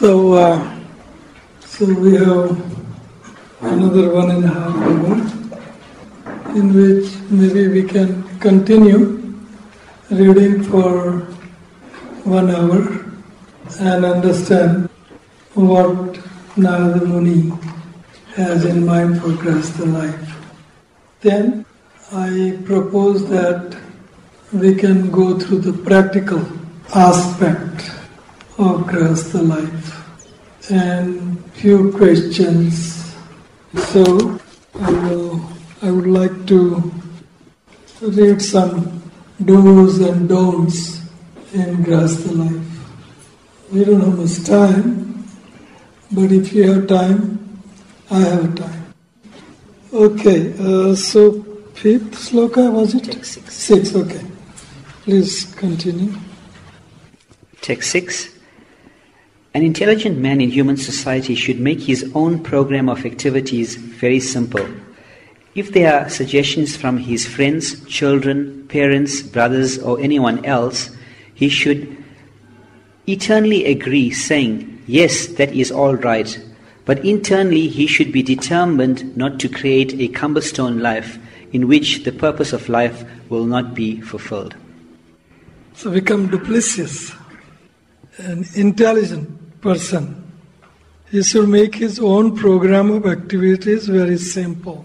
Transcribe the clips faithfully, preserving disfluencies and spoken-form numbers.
So, uh, so we have another one and a half hour in which maybe we can continue reading for one hour and understand what Narada Muni has in mind for Grihastha life. Then I propose that we can go through the practical aspect of Grihastha life and few questions. So I will, I would like to read some do's and don'ts in Grihastha life. We don't have much time, but if you have time, I have time. Okay, uh, so fifth sloka, was it? Text six. Six, okay. Please continue. Text six. An intelligent man in human society should make his own program of activities very simple. If there are suggestions from his friends, children, parents, brothers, or anyone else, he should eternally agree, saying, yes, that is all right. But internally he should be determined not to create a cumberstone life in which the purpose of life will not be fulfilled. So become duplicitous. An intelligent person, he should make his own program of activities very simple.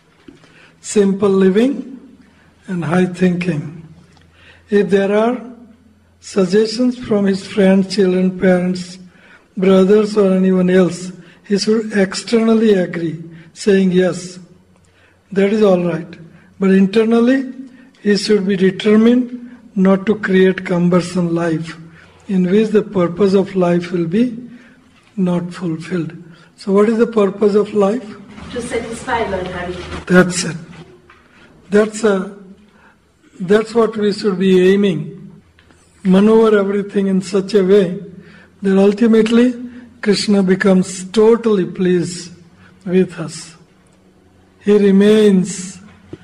Simple living and high thinking. If there are suggestions from his friends, children, parents, brothers or anyone else, he should externally agree, saying yes, that is all right. But internally, he should be determined not to create cumbersome life in which the purpose of life will be not fulfilled. So what is the purpose of life? To satisfy Lord Hari. That's it. That's a, that's what we should be aiming. Maneuver everything in such a way that ultimately Krishna becomes totally pleased with us. He remains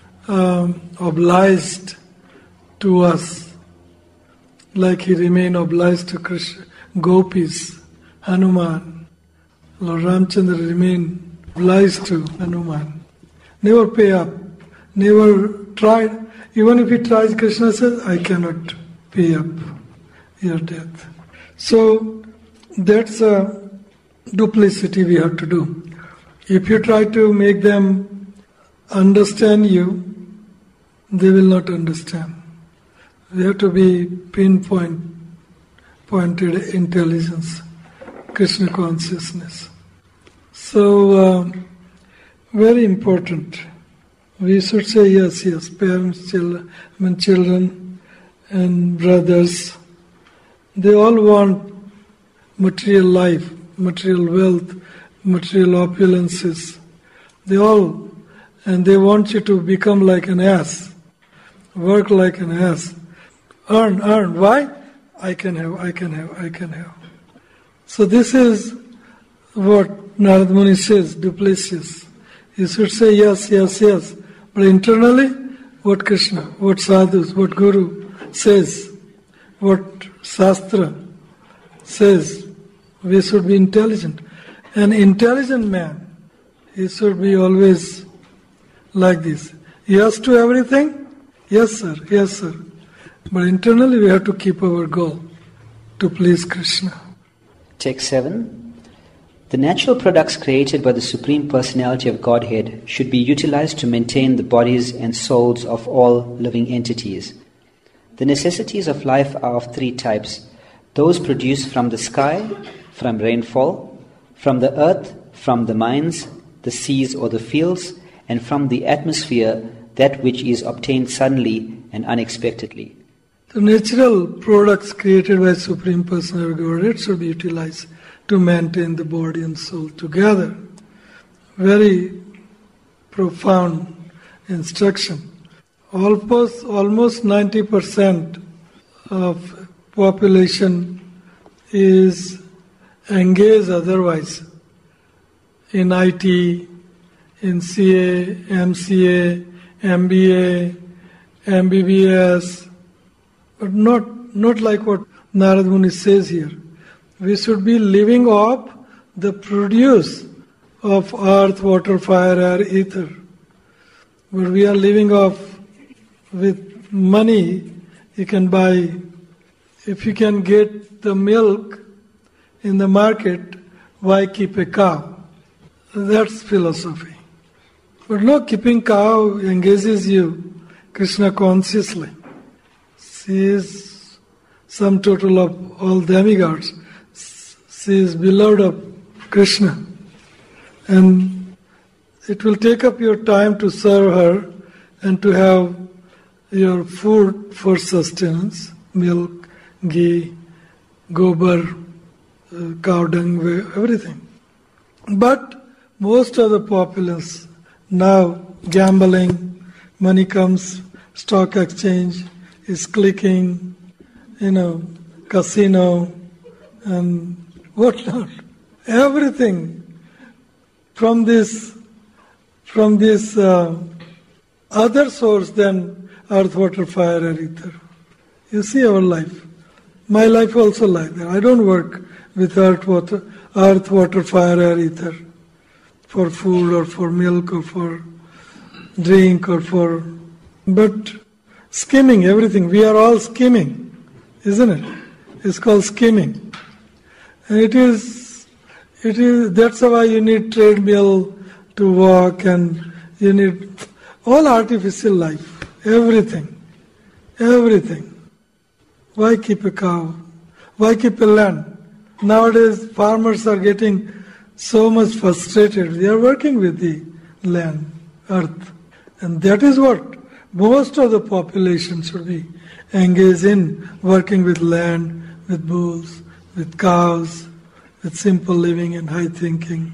um, obliged to us, like he remained obliged to Krishna, gopis, Hanuman. Lord Ramchandra remained obliged to Hanuman. Never pay up, never tried. Even if he tries, Krishna says, I cannot pay up your death. So that's a duplicity we have to do. If you try to make them understand you, they will not understand. We have to be pinpoint, pointed intelligence, Krishna consciousness. So, uh, very important. We should say yes, yes, parents, children, I mean children and brothers, they all want material life, material wealth, material opulences. They all, and they want you to become like an ass, work like an ass. Earn, earn. Why? I can have, I can have, I can have. So this is what Narada Muni says, duplicitous. You should say yes, yes, yes. But internally, what Krishna, what sadhus, what Guru says, what Shastra says, we should be intelligent. An intelligent man, he should be always like this. Yes to everything? Yes, sir, yes, sir. But internally we have to keep our goal to please Krishna. Text seven. The natural products created by the Supreme Personality of Godhead should be utilized to maintain the bodies and souls of all living entities. The necessities of life are of three types. Those produced from the sky, from rainfall, from the earth, from the mines, the seas or the fields, and from the atmosphere, that which is obtained suddenly and unexpectedly. The natural products created by Supreme Personality of Godhead should be utilized to maintain the body and soul together. Very profound instruction. Almost, almost ninety percent of population is engaged otherwise in I T, in C A, M C A, M B A, M B B S, but not, not like what Narada Muni says here. We should be living off the produce of earth, water, fire, air, ether. But we are living off with money. You can buy, if you can get the milk in the market, why keep a cow? That's philosophy. But no, keeping cow engages you Krishna consciously. She is sum total of all demigods. She is beloved of Krishna. And it will take up your time to serve her and to have your food for sustenance, milk, ghee, gobar, uh, cow dung, everything. But most of the populace now gambling, money comes, stock exchange is clicking, you know, casino and whatnot. Everything from this, from this uh, other source than earth, water, fire, and ether. You see our life. My life also like that. I don't work with earth, water, earth, water, fire, air, ether for food or for milk or for drink or for... But skimming, everything. We are all skimming, isn't it? It's called skimming. And it is, it is, that's why you need treadmill to walk and you need all artificial life, everything, everything. Why keep a cow? Why keep a land? Nowadays farmers are getting so much frustrated. They are working with the land, earth. And that is what most of the population should be engaged in, working with land, with bulls, with cows, with simple living and high thinking,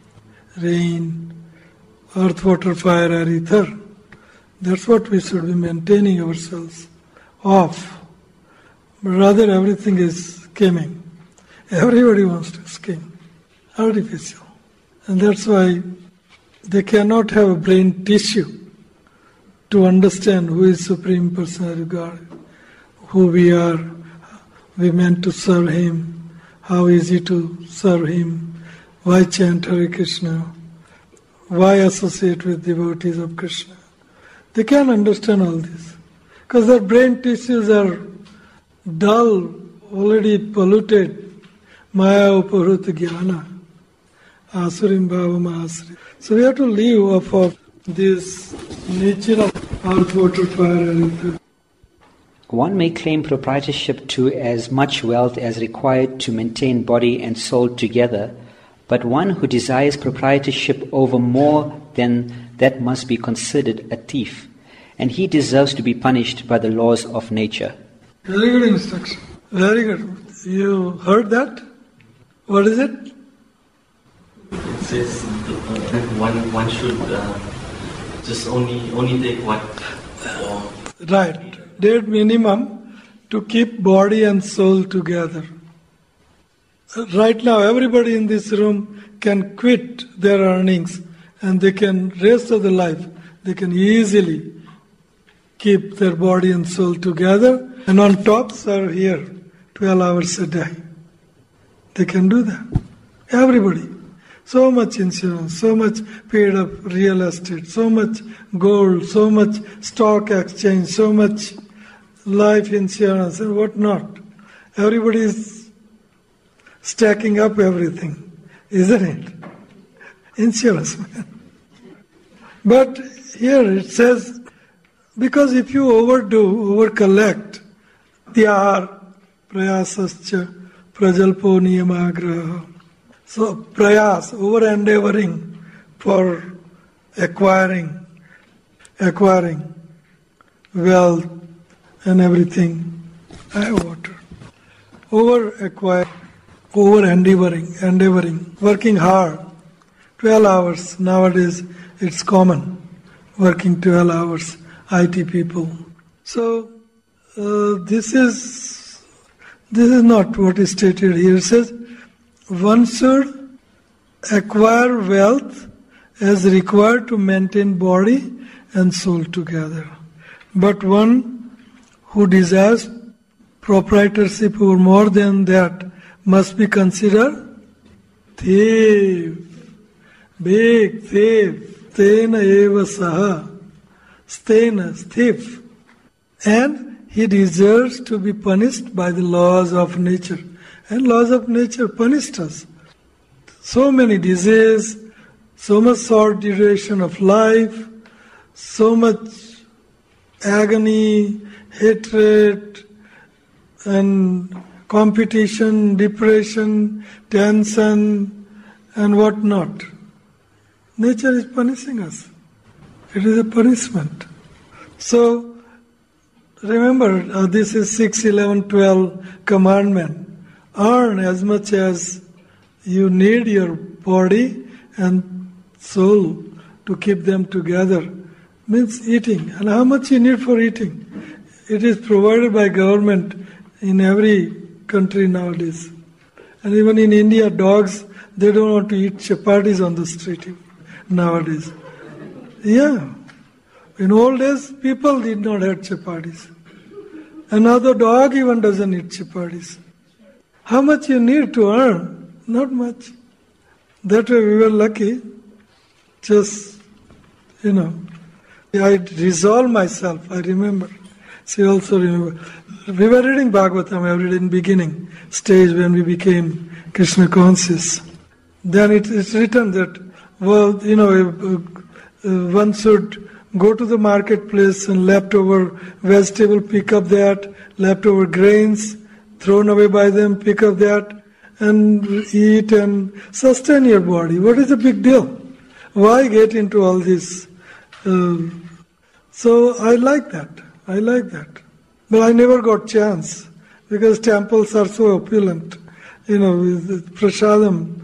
rain, earth, water, fire, air, ether. That's what we should be maintaining ourselves off. But rather everything is skimming. Everybody wants to skim. Artificial. And that's why they cannot have a brain tissue to understand who is Supreme Personality of God, who we are, we meant to serve Him, how easy to serve Him, why chant Hare Krishna, why associate with devotees of Krishna. They can't understand all this because their brain tissues are dull, already polluted. Maya uparut jnana, asurim bhavama asri. So we have to live off of this nature of earth, water, fire, and ether. One may claim proprietorship to as much wealth as required to maintain body and soul together, but one who desires proprietorship over more than that must be considered a thief, and he deserves to be punished by the laws of nature. Very good instruction. Very good. You heard that? What is it? It says that one one should uh, just only only take what. Uh, right. That minimum to keep body and soul together. Right now, everybody in this room can quit their earnings and they can, rest of the life, they can easily keep their body and soul together and on top serve here twelve hours a day. They can do that. Everybody. So much insurance, so much paid up real estate, so much gold, so much stock exchange, so much life insurance and what not. Everybody is stacking up everything, isn't it? Insurance, man. But here it says, because if you overdo, over-collect, tyar prayasascha prajalpo niyamagraha. So prayas, over-endeavoring for acquiring, acquiring wealth and everything. I have water. Over-acquire, over-endeavoring, endeavoring, working hard. twelve hours, nowadays it's common, working twelve hours, I T people. So uh, this is this is not what is stated here. It says, one should acquire wealth as required to maintain body and soul together. But one who desires proprietorship over more than that must be considered thief. Big thief. Stena eva saha. Stena, thief. And he deserves to be punished by the laws of nature. And laws of nature punished us. So many diseases, so much short duration of life, so much agony, hatred, and competition, depression, tension, and what not. Nature is punishing us. It is a punishment. So, remember, uh, this is six, eleven, twelve commandment. Earn as much as you need your body and soul to keep them together. Means eating. And how much you need for eating? It is provided by government in every country nowadays. And even in India, dogs, they don't want to eat chapatis on the street nowadays. Yeah. In old days, people did not have chapatis. Another dog even doesn't eat chapatis. How much you need to earn? Not much. That way we were lucky. Just, you know, I resolved myself, I remember. She also remember. We were reading Bhagavatam every day in beginning stage when we became Krishna conscious. Then it is written that, well, you know, uh, uh, one should go to the marketplace and leftover vegetable, pick up that, leftover grains, thrown away by them, pick up that, and eat and sustain your body. What is the big deal? Why get into all this? Uh, so I like that. I like that. But I never got chance because temples are so opulent. You know, with prasadam,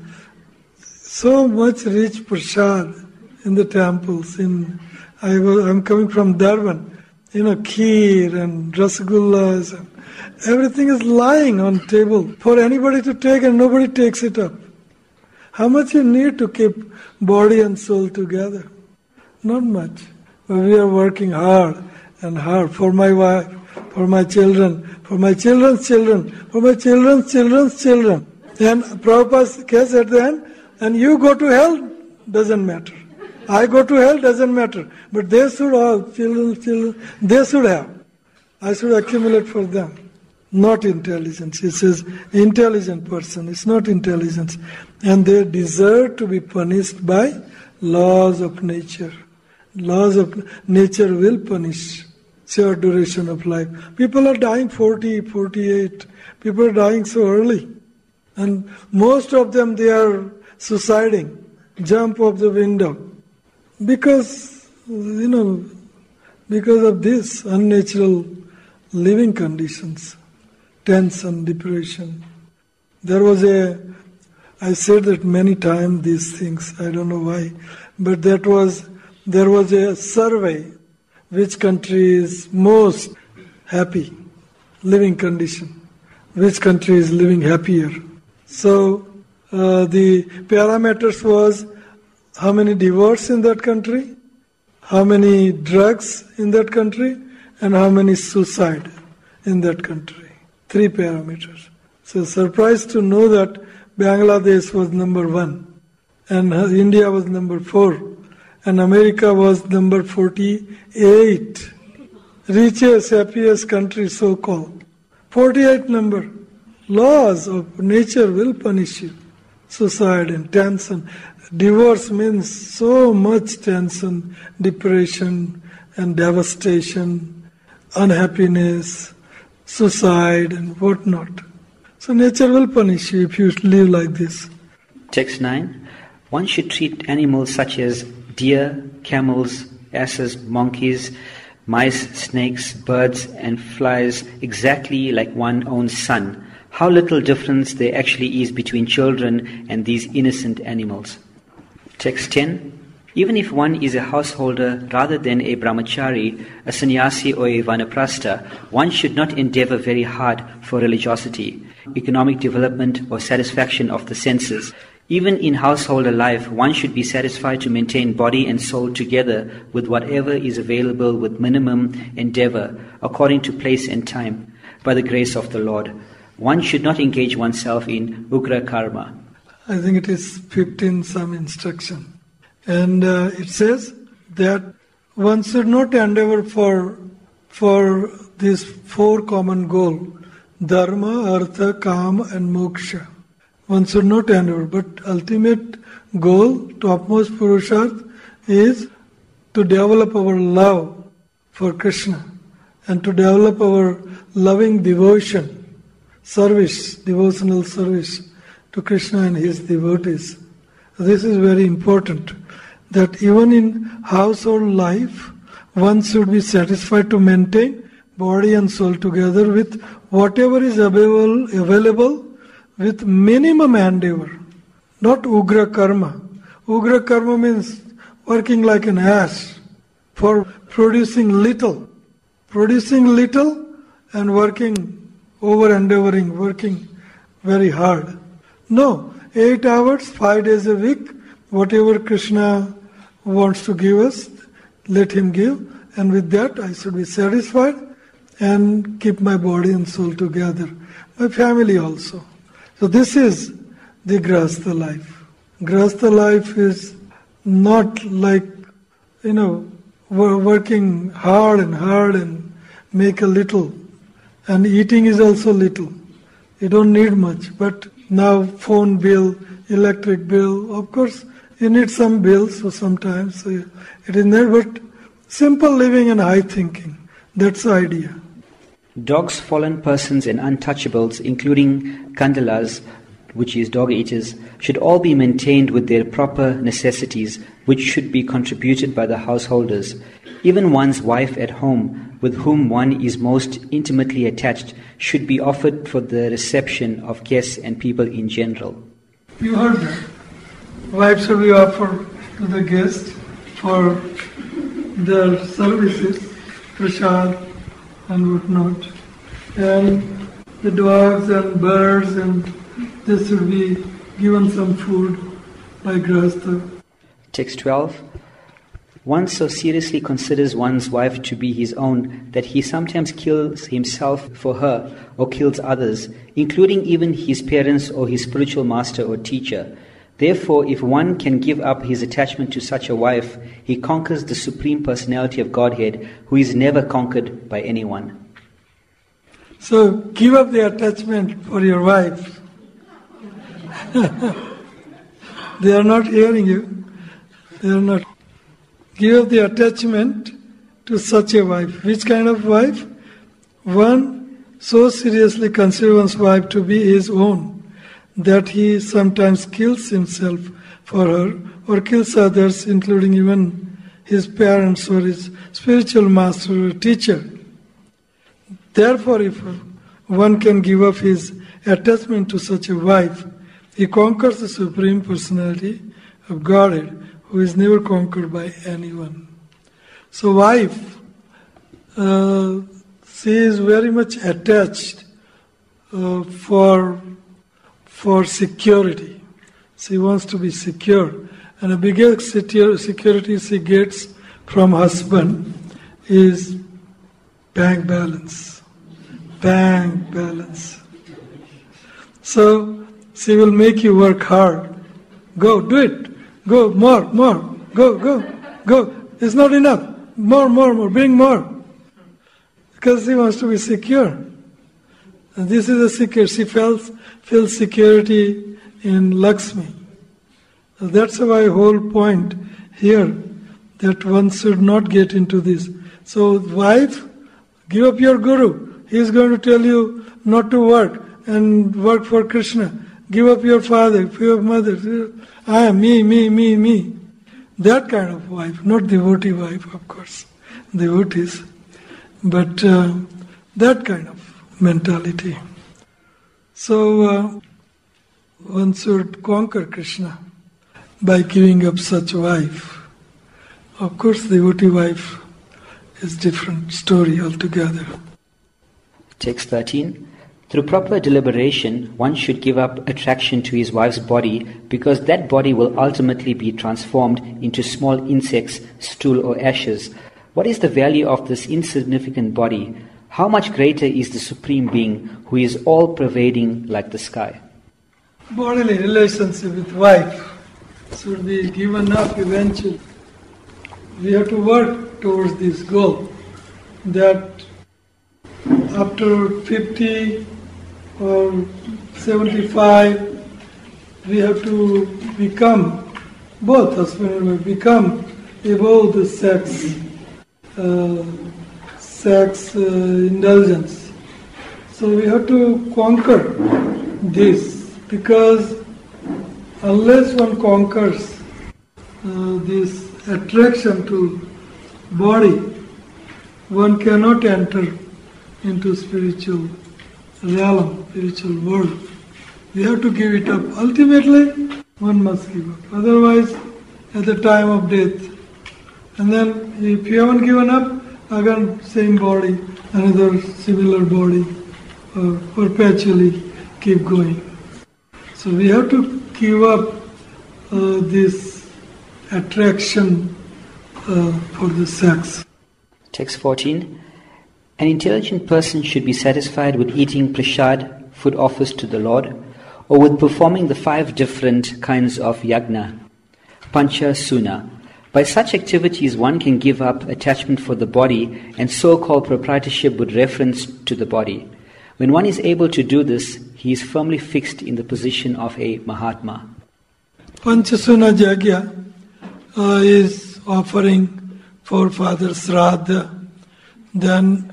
so much rich prasad in the temples. In I was, I'm coming from Durban. You know, kheer and rasgullas and everything is lying on table for anybody to take and nobody takes it up. How much you need to keep body and soul together? Not much. But we are working hard and hard for my wife, for my children, for my children's children, for my children's children's children. And Prabhupada says at the end, and you go to hell, doesn't matter. I go to hell, doesn't matter. But they should have, children, children, they should have. I should accumulate for them. Not intelligence. It says intelligent person. It's not intelligence. And they deserve to be punished by laws of nature. Laws of nature will punish short duration of life. People are dying forty, forty-eight. People are dying so early. And most of them, they are suiciding. Jump off the window. Because, you know, because of this unnatural living conditions. Tension, depression. There was a, I said that many times these things, I don't know why, but that was, there was a survey, which country is most happy, living condition, which country is living happier. So, uh, the parameters was how many divorce in that country, how many drugs in that country, and how many suicide in that country. Three parameters. So surprised to know that Bangladesh was number one, and India was number four, and America was number forty-eight. Richest, happiest country, so-called. forty-eight number. Laws of nature will punish you. Suicide and tension. Divorce means so much tension, depression and devastation, unhappiness, suicide and whatnot. So nature will punish you if you live like this. Text nine. One should treat animals such as deer, camels, asses, monkeys, mice, snakes, birds and flies exactly like one's own son. How little difference there actually is between children and these innocent animals. Text ten. Even if one is a householder rather than a brahmachari, a sannyasi or a vanaprastha, one should not endeavor very hard for religiosity, economic development or satisfaction of the senses. Even in householder life, one should be satisfied to maintain body and soul together with whatever is available with minimum endeavor, according to place and time, by the grace of the Lord. one should not engage oneself in ugra karma. I think it is fifteen some instruction. And uh, it says that one should not endeavor for for this four common goal, dharma, artha, kama and moksha. One should not endeavor, but ultimate goal, topmost purusharth, is to develop our love for Krishna and to develop our loving devotion, service, devotional service to Krishna and his devotees. This is very important, that even in household life, one should be satisfied to maintain body and soul together with whatever is available, available with minimum endeavor, not ugra karma. Ugra karma means working like an ass for producing little, producing little and working, over endeavoring, working very hard. No, eight hours, five days a week, whatever Krishna wants to give us, let him give, and with that I should be satisfied and keep my body and soul together. My family also. So this is the Grahastha life. Grahastha life is not like, you know, we're working hard and hard and make a little. And eating is also little. You don't need much. But now phone bill, electric bill, of course you need some bills so sometimes. So it is there, but simple living and high thinking. That's the idea. Dogs, fallen persons and untouchables, including kandalas, which is dog eaters, should all be maintained with their proper necessities, which should be contributed by the householders. Even one's wife at home, with whom one is most intimately attached, should be offered for the reception of guests and people in general. You heard that. Wives should be offered to the guests for their services, prasad and whatnot. And the dogs and birds, and they should be given some food by Grahastha. Text twelve. One so seriously considers one's wife to be his own that he sometimes kills himself for her or kills others, including even his parents or his spiritual master or teacher. Therefore, if one can give up his attachment to such a wife, he conquers the Supreme Personality of Godhead, who is never conquered by anyone. So, give up the attachment for your wife. They are not hearing you. They are not. Give up the attachment to such a wife. Which kind of wife? One so seriously considers one's wife to be his own that he sometimes kills himself for her or kills others, including even his parents or his spiritual master or teacher. Therefore, if one can give up his attachment to such a wife, he conquers the Supreme Personality of Godhead, who is never conquered by anyone. So wife, uh, she is very much attached uh, for, for security. She wants to be secure. And the biggest security she gets from husband is bank balance. Bank balance. So she will make you work hard. Go, do it. Go, more, more. Go, go, go. It's not enough. More, more, more. Bring more. Because she wants to be secure. And this is a secure. She feels, feels security in Lakshmi. So that's why whole point here, that one should not get into this. So wife, give up your guru. He is going to tell you not to work and work for Krishna. Give up your father, give up your mother. I am me, me, me, me. That kind of wife, not devotee wife, of course, devotees, but uh, that kind of mentality. So uh, one should conquer Krishna by giving up such wife. Of course, devotee wife is different story altogether. Text thirteen. Through proper deliberation, one should give up attraction to his wife's body, because that body will ultimately be transformed into small insects, stool or ashes. What is the value of this insignificant body? How much greater is the Supreme Being who is all-pervading like the sky? Bodily relationship with wife should be given up eventually. We have to work towards this goal, that after fifty or seventy-five, we have to become, both husband and wife, become above the sex, uh, sex uh, indulgence. So we have to conquer this, because unless one conquers uh, this attraction to body, one cannot enter into spiritual realm, spiritual world. We have to give it up. Ultimately, one must give up. Otherwise, at the time of death, and then if you haven't given up, again same body, another similar body, uh, perpetually keep going. So we have to give up uh, this attraction uh, for the sex. Text fourteen. An intelligent person should be satisfied with eating prasad, food offers to the Lord, or with performing the five different kinds of yajna, pancha suna. By such activities one can give up attachment for the body and so-called proprietorship with reference to the body. When one is able to do this, he is firmly fixed in the position of a Mahatma. Panchasuna Jagya uh, is offering forefathers Shraddha, then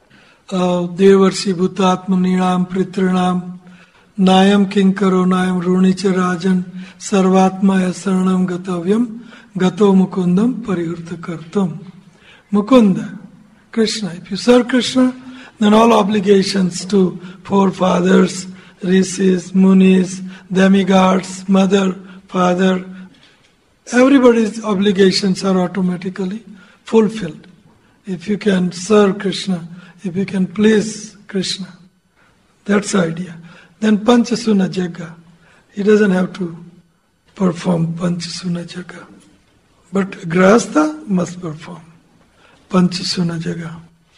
uh, Devarshi Bhutatmaninam Pritrinam Nayam Kinkaro Nayam Runicha Rajan Sarvatmaya Saranam Gatavyam Gato Mukundam Parihurta Kartum. Mukunda, Krishna. If you serve Krishna, then all obligations to forefathers, rishis, munis, demigods, mother, father, everybody's obligations are automatically fulfilled. If you can serve Krishna, if you can please Krishna, that's the idea. Then Panchasuna Jaga, he doesn't have to perform Panchasuna Jaga. But Grahastha must perform Panchasuna Jaga.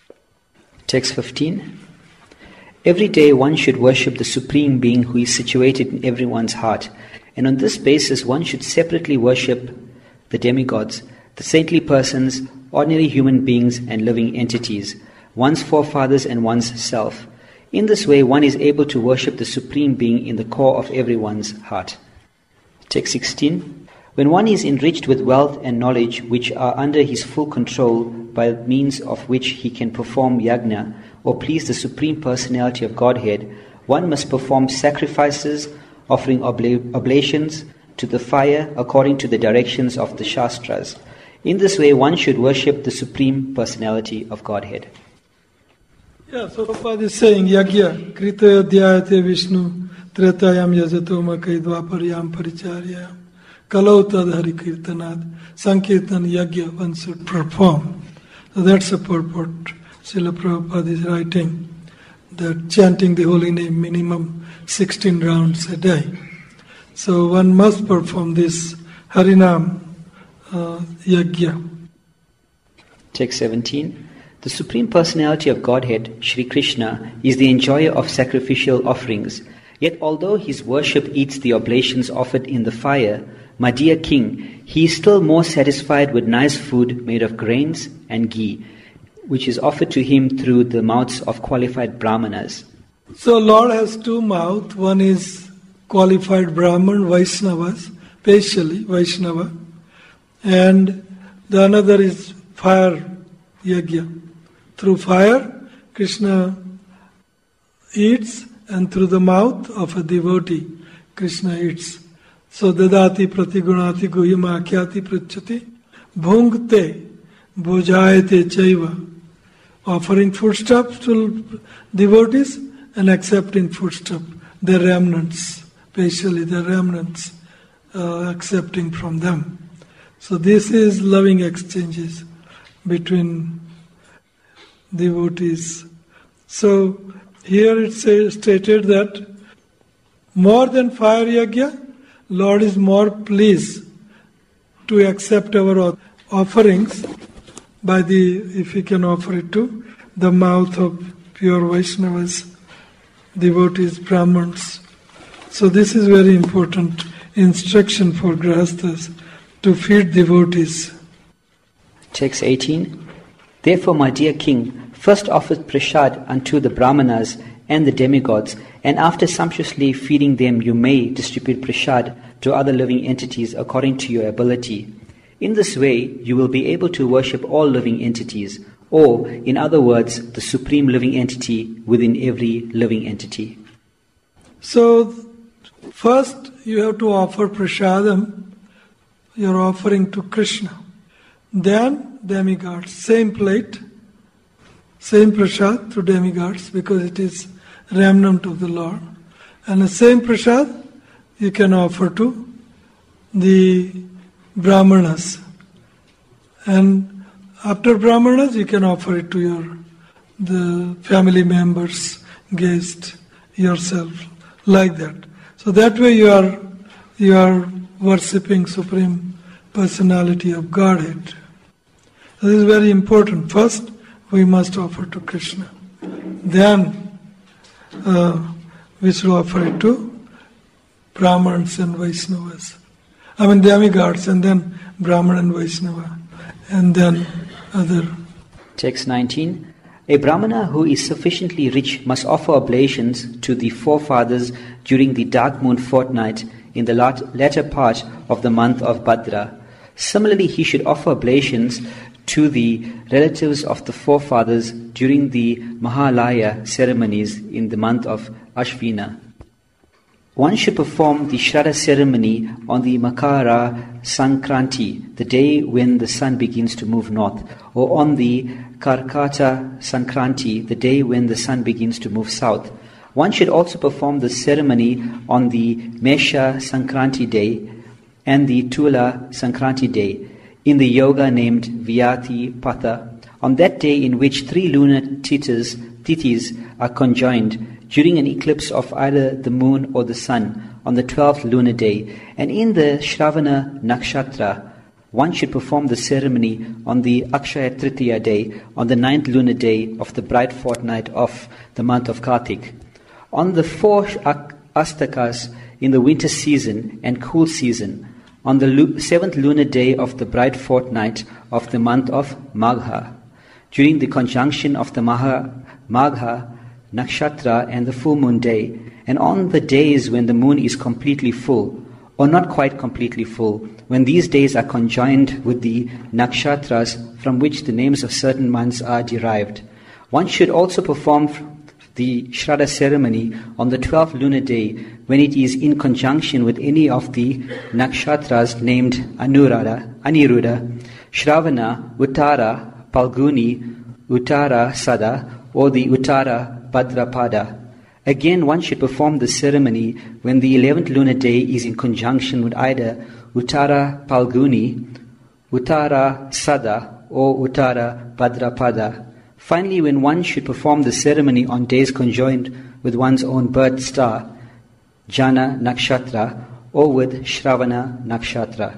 Text fifteen. Every day one should worship the Supreme Being who is situated in everyone's heart, and on this basis one should separately worship the demigods, the saintly persons, ordinary human beings and living entities, one's forefathers and one's self. In this way one is able to worship the Supreme Being in the core of everyone's heart. Text sixteen. When one is enriched with wealth and knowledge which are under his full control, by means of which he can perform yajna or please the Supreme Personality of Godhead, one must perform sacrifices, offering obla- oblations to the fire according to the directions of the Shastras. In this way one should worship the Supreme Personality of Godhead. Yeah, so Prabhupada is saying, Yagya, Kritaya Dhyayate Vishnu, Tretayam Yajato Makai Dvaparyam Paricharyam, Kalau Tad Hari Kirtanad, Sankirtan Yagya one should perform. So that's the purport. Srila Prabhupada is writing that chanting the holy name minimum sixteen rounds a day. So one must perform this Harinam uh, Yagya. Text seventeen. The Supreme Personality of Godhead, Shri Krishna, is the enjoyer of sacrificial offerings. Yet although his worship eats the oblations offered in the fire, my dear king, he is still more satisfied with nice food made of grains and ghee, which is offered to him through the mouths of qualified brahmanas. So Lord has two mouths. One is qualified Brahman, Vaishnavas, specially Vaishnava, and the another is fire yagya. Through fire, Krishna eats, and through the mouth of a devotee, Krishna eats. So dadati pratigunati guhyama akhyati pritchati bhungte bhojayate chaiva. Offering foodstuffs to devotees and accepting foodstuff, their remnants, especially their remnants, uh, accepting from them. So this is loving exchanges between devotees. So here it says, stated that more than fire yagya, Lord is more pleased to accept our offerings by the, if he can offer it to, the mouth of pure Vaishnavas, devotees, Brahmins. So this is very important instruction for Grihasthas to feed devotees. Text eighteen. Therefore, my dear king, first offer prasad unto the Brahmanas and the demigods, and after sumptuously feeding them you may distribute prasad to other living entities according to your ability. In this way, you will be able to worship all living entities, or, in other words, the supreme living entity within every living entity. So, first you have to offer prasadam, you're offering to Krishna. Then demigods, same plate, same prasad to demigods because it is remnant of the Lord. And the same prasad you can offer to the Brahmanas. And after Brahmanas you can offer it to your the family members, guest, yourself, like that. So that way you are you are worshipping Supreme Personality of Godhead. This is very important. First we must offer to Krishna. Then uh, we should offer it to Brahmins and Vaishnavas. I mean demigods, and then Brahman and Vaishnava, and then other. Text nineteen. A Brahmana who is sufficiently rich must offer oblations to the forefathers during the dark moon fortnight in the latter part of the month of Bhadra. Similarly, he should offer oblations to the relatives of the forefathers during the Mahalaya ceremonies in the month of Ashvina. One should perform the Shraddha ceremony on the Makara Sankranti, the day when the sun begins to move north, or on the Karkata Sankranti, the day when the sun begins to move south. One should also perform the ceremony on the Mesha Sankranti day and the Tula Sankranti day, in the yoga named Vyati Patha, on that day in which three lunar titis, titis are conjoined, during an eclipse of either the moon or the sun, on the twelfth lunar day, and in the Shravana Nakshatra. One should perform the ceremony on the Akshaya Tritiya day, on the ninth lunar day of the bright fortnight of the month of Kartik. On the four Astakas in the winter season and cool season, on the seventh lunar day of the bright fortnight of the month of Magha, during the conjunction of the Maha, Magha Nakshatra and the full moon day, and on the days when the moon is completely full, or not quite completely full, when these days are conjoined with the nakshatras from which the names of certain months are derived. One should also perform the Shraddha ceremony on the twelfth lunar day, when it is in conjunction with any of the nakshatras named Anurada, Aniruddha, Shravana, Uttara, Palguni, Uttara Sada, or the Uttara Bhadrapada. Again, one should perform the ceremony when the eleventh lunar day is in conjunction with either Uttara Palguni, Uttara Sada, or Uttara Bhadrapada. Finally, when one should perform the ceremony on days conjoined with one's own birth star, Jana Nakshatra, or with Shravana Nakshatra.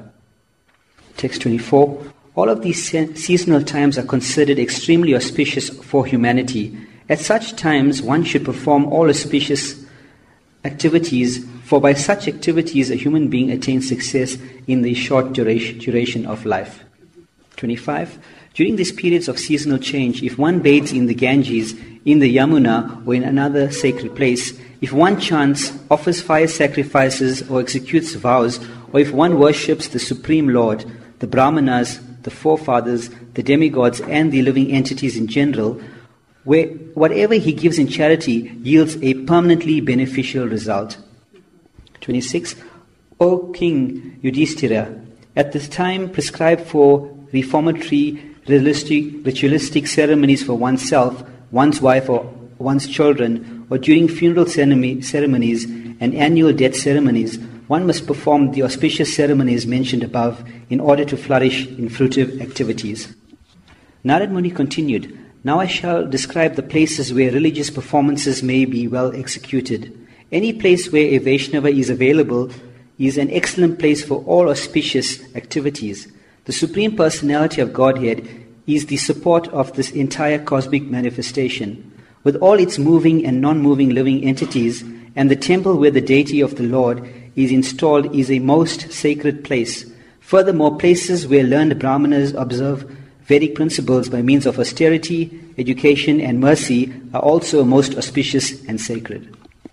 Text twenty-four. All of these se- seasonal times are considered extremely auspicious for humanity. At such times, one should perform all auspicious activities, for by such activities a human being attains success in the short duration, duration of life. twenty-five. During these periods of seasonal change, if one bathes in the Ganges, in the Yamuna, or in another sacred place, if one chants, offers fire sacrifices, or executes vows, or if one worships the Supreme Lord, the Brahmanas, the forefathers, the demigods, and the living entities in general, where whatever he gives in charity yields a permanently beneficial result. twenty-six. O King Yudhishthira, at the time prescribed for reformatory ritualistic, ritualistic ceremonies for oneself, one's wife, or one's children, or during funeral ceremonies and annual death ceremonies, one must perform the auspicious ceremonies mentioned above in order to flourish in fruitive activities. Narad Muni continued, Now I shall describe the places where religious performances may be well executed. Any place where a Vaishnava is available is an excellent place for all auspicious activities. The Supreme Personality of Godhead is the support of this entire cosmic manifestation, with all its moving and non-moving living entities, and the temple where the deity of the Lord is installed is a most sacred place. Furthermore, places where learned Brahmanas observe Vedic principles by means of austerity, education and mercy are also most auspicious and sacred.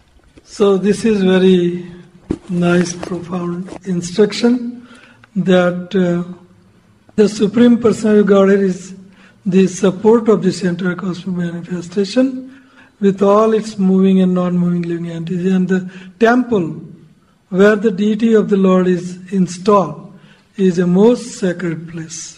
So this is very nice, profound instruction that uh, the Supreme Personality of Godhead is the support of this entire cosmic manifestation with all its moving and non-moving living entities. And the temple where the deity of the Lord is installed is a most sacred place.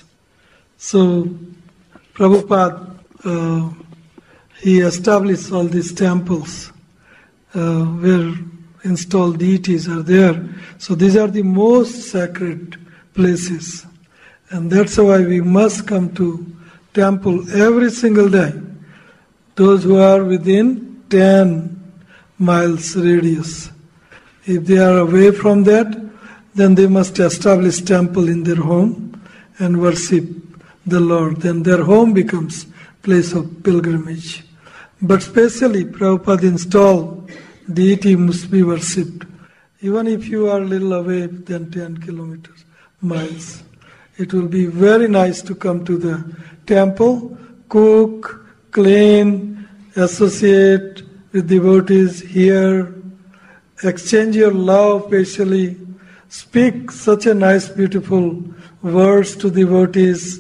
So Prabhupada, uh, he established all these temples uh, where installed deities are there. So these are the most sacred places. And that's why we must come to temple every single day. Those who are within ten miles radius. If they are away from that, then they must establish temple in their home and worship the Lord. Then their home becomes place of pilgrimage. But specially, Prabhupada installed deity must be worshipped. Even if you are a little away than ten kilometers, miles. It will be very nice to come to the temple, cook, clean, associate with devotees, hear, exchange your love patiently, speak such a nice, beautiful words to devotees,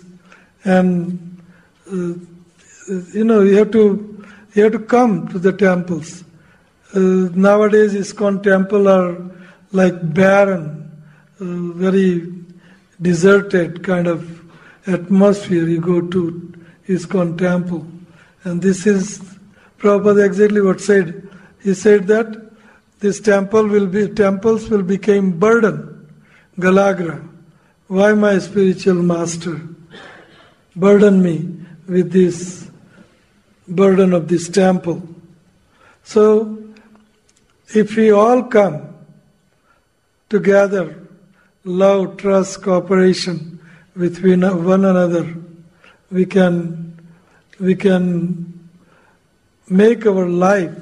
and uh, you know you have to you have to come to the temples. Uh, nowadays, ISKCON temple are like barren, uh, very deserted kind of atmosphere. You go to ISKCON temple, and this is Prabhupada exactly what said. He said that this temple will be temples will become burden, Galagra. Why my spiritual master burden me with this burden of this temple? So, if we all come together, love, trust, cooperation with one another, we can we can make our life.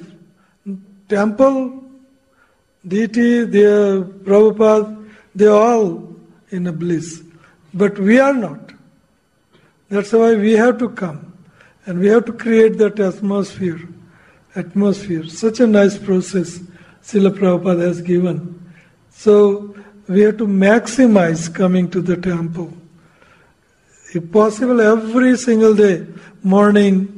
Temple, deity, they are Prabhupada, they are all in a bliss. But we are not. That's why we have to come. And we have to create that atmosphere. Atmosphere. Such a nice process Srila Prabhupada has given. So we have to maximize coming to the temple. If possible, every single day, morning,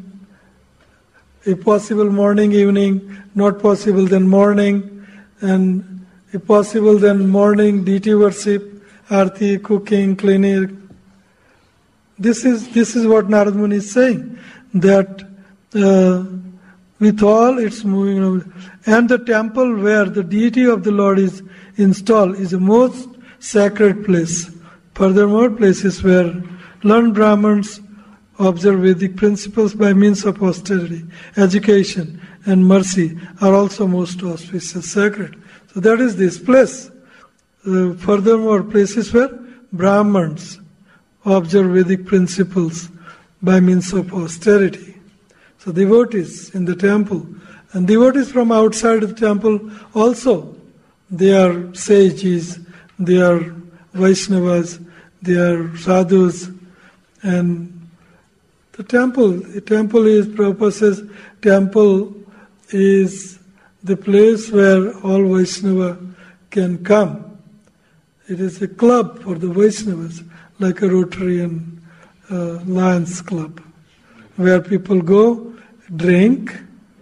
if possible, morning, evening, not possible, then morning, and if possible, then morning, deity worship, arti, cooking, cleaning. This is this is what Narad Muni is saying, that uh, with all its moving, and the temple where the deity of the Lord is installed is a most sacred place. Furthermore, places where learned Brahmins observe Vedic principles by means of austerity, education, and mercy are also most auspicious, sacred. So that is this place. Uh, furthermore, places where Brahmins observe Vedic principles by means of austerity. So devotees in the temple, and devotees from outside the temple also, they are sages, they are Vaishnavas, they are sadhus, and the temple, the temple is, Prabhupada says, temple is the place where all Vaishnava can come. It is a club for the Vaishnavas, like a Rotary and uh, Lions Club, where people go, drink,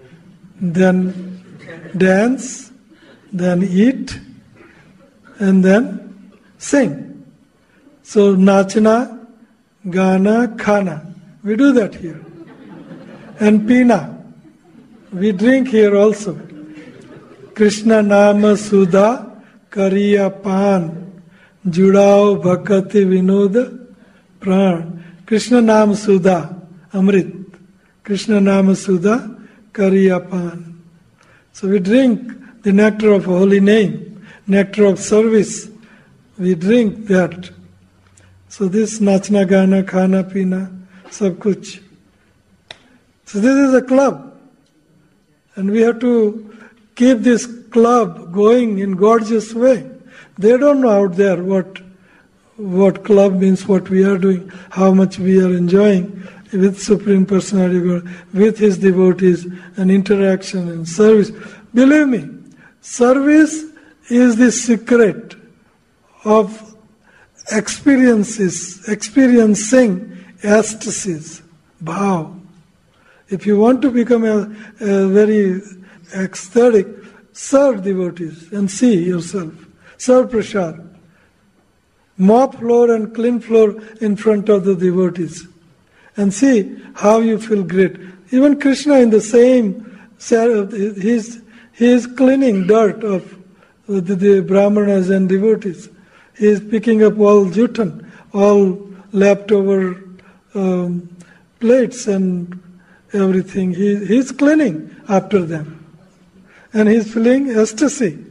then dance, then eat, and then sing. So nachna, gana, khana. We do that here. And pina. We drink here also. Krishna nama sudha kariya pan judao bhakati vinoda pran. Krishna nama sudha amrit. Krishna nama sudha kariya pan. So we drink the nectar of holy name, nectar of service. We drink that. So this nachna, gana, khana, pina, sab kuch. So this is a club. And we have to keep this club going in gorgeous way. They don't know out there what what club means, what we are doing, how much we are enjoying with Supreme Personality of God, with His devotees, and interaction and service. Believe me, service is the secret of experiences, experiencing ecstasies, bhav. If you want to become a, a very ecstatic, serve devotees and see yourself. Serve prasad. Mop floor and clean floor in front of the devotees. And see how you feel great. Even Krishna in the same, he is, he is cleaning dirt of the, the brahmanas and devotees. He is picking up all jutan, all leftover um, plates and everything. He, he is cleaning after them. And he is feeling ecstasy.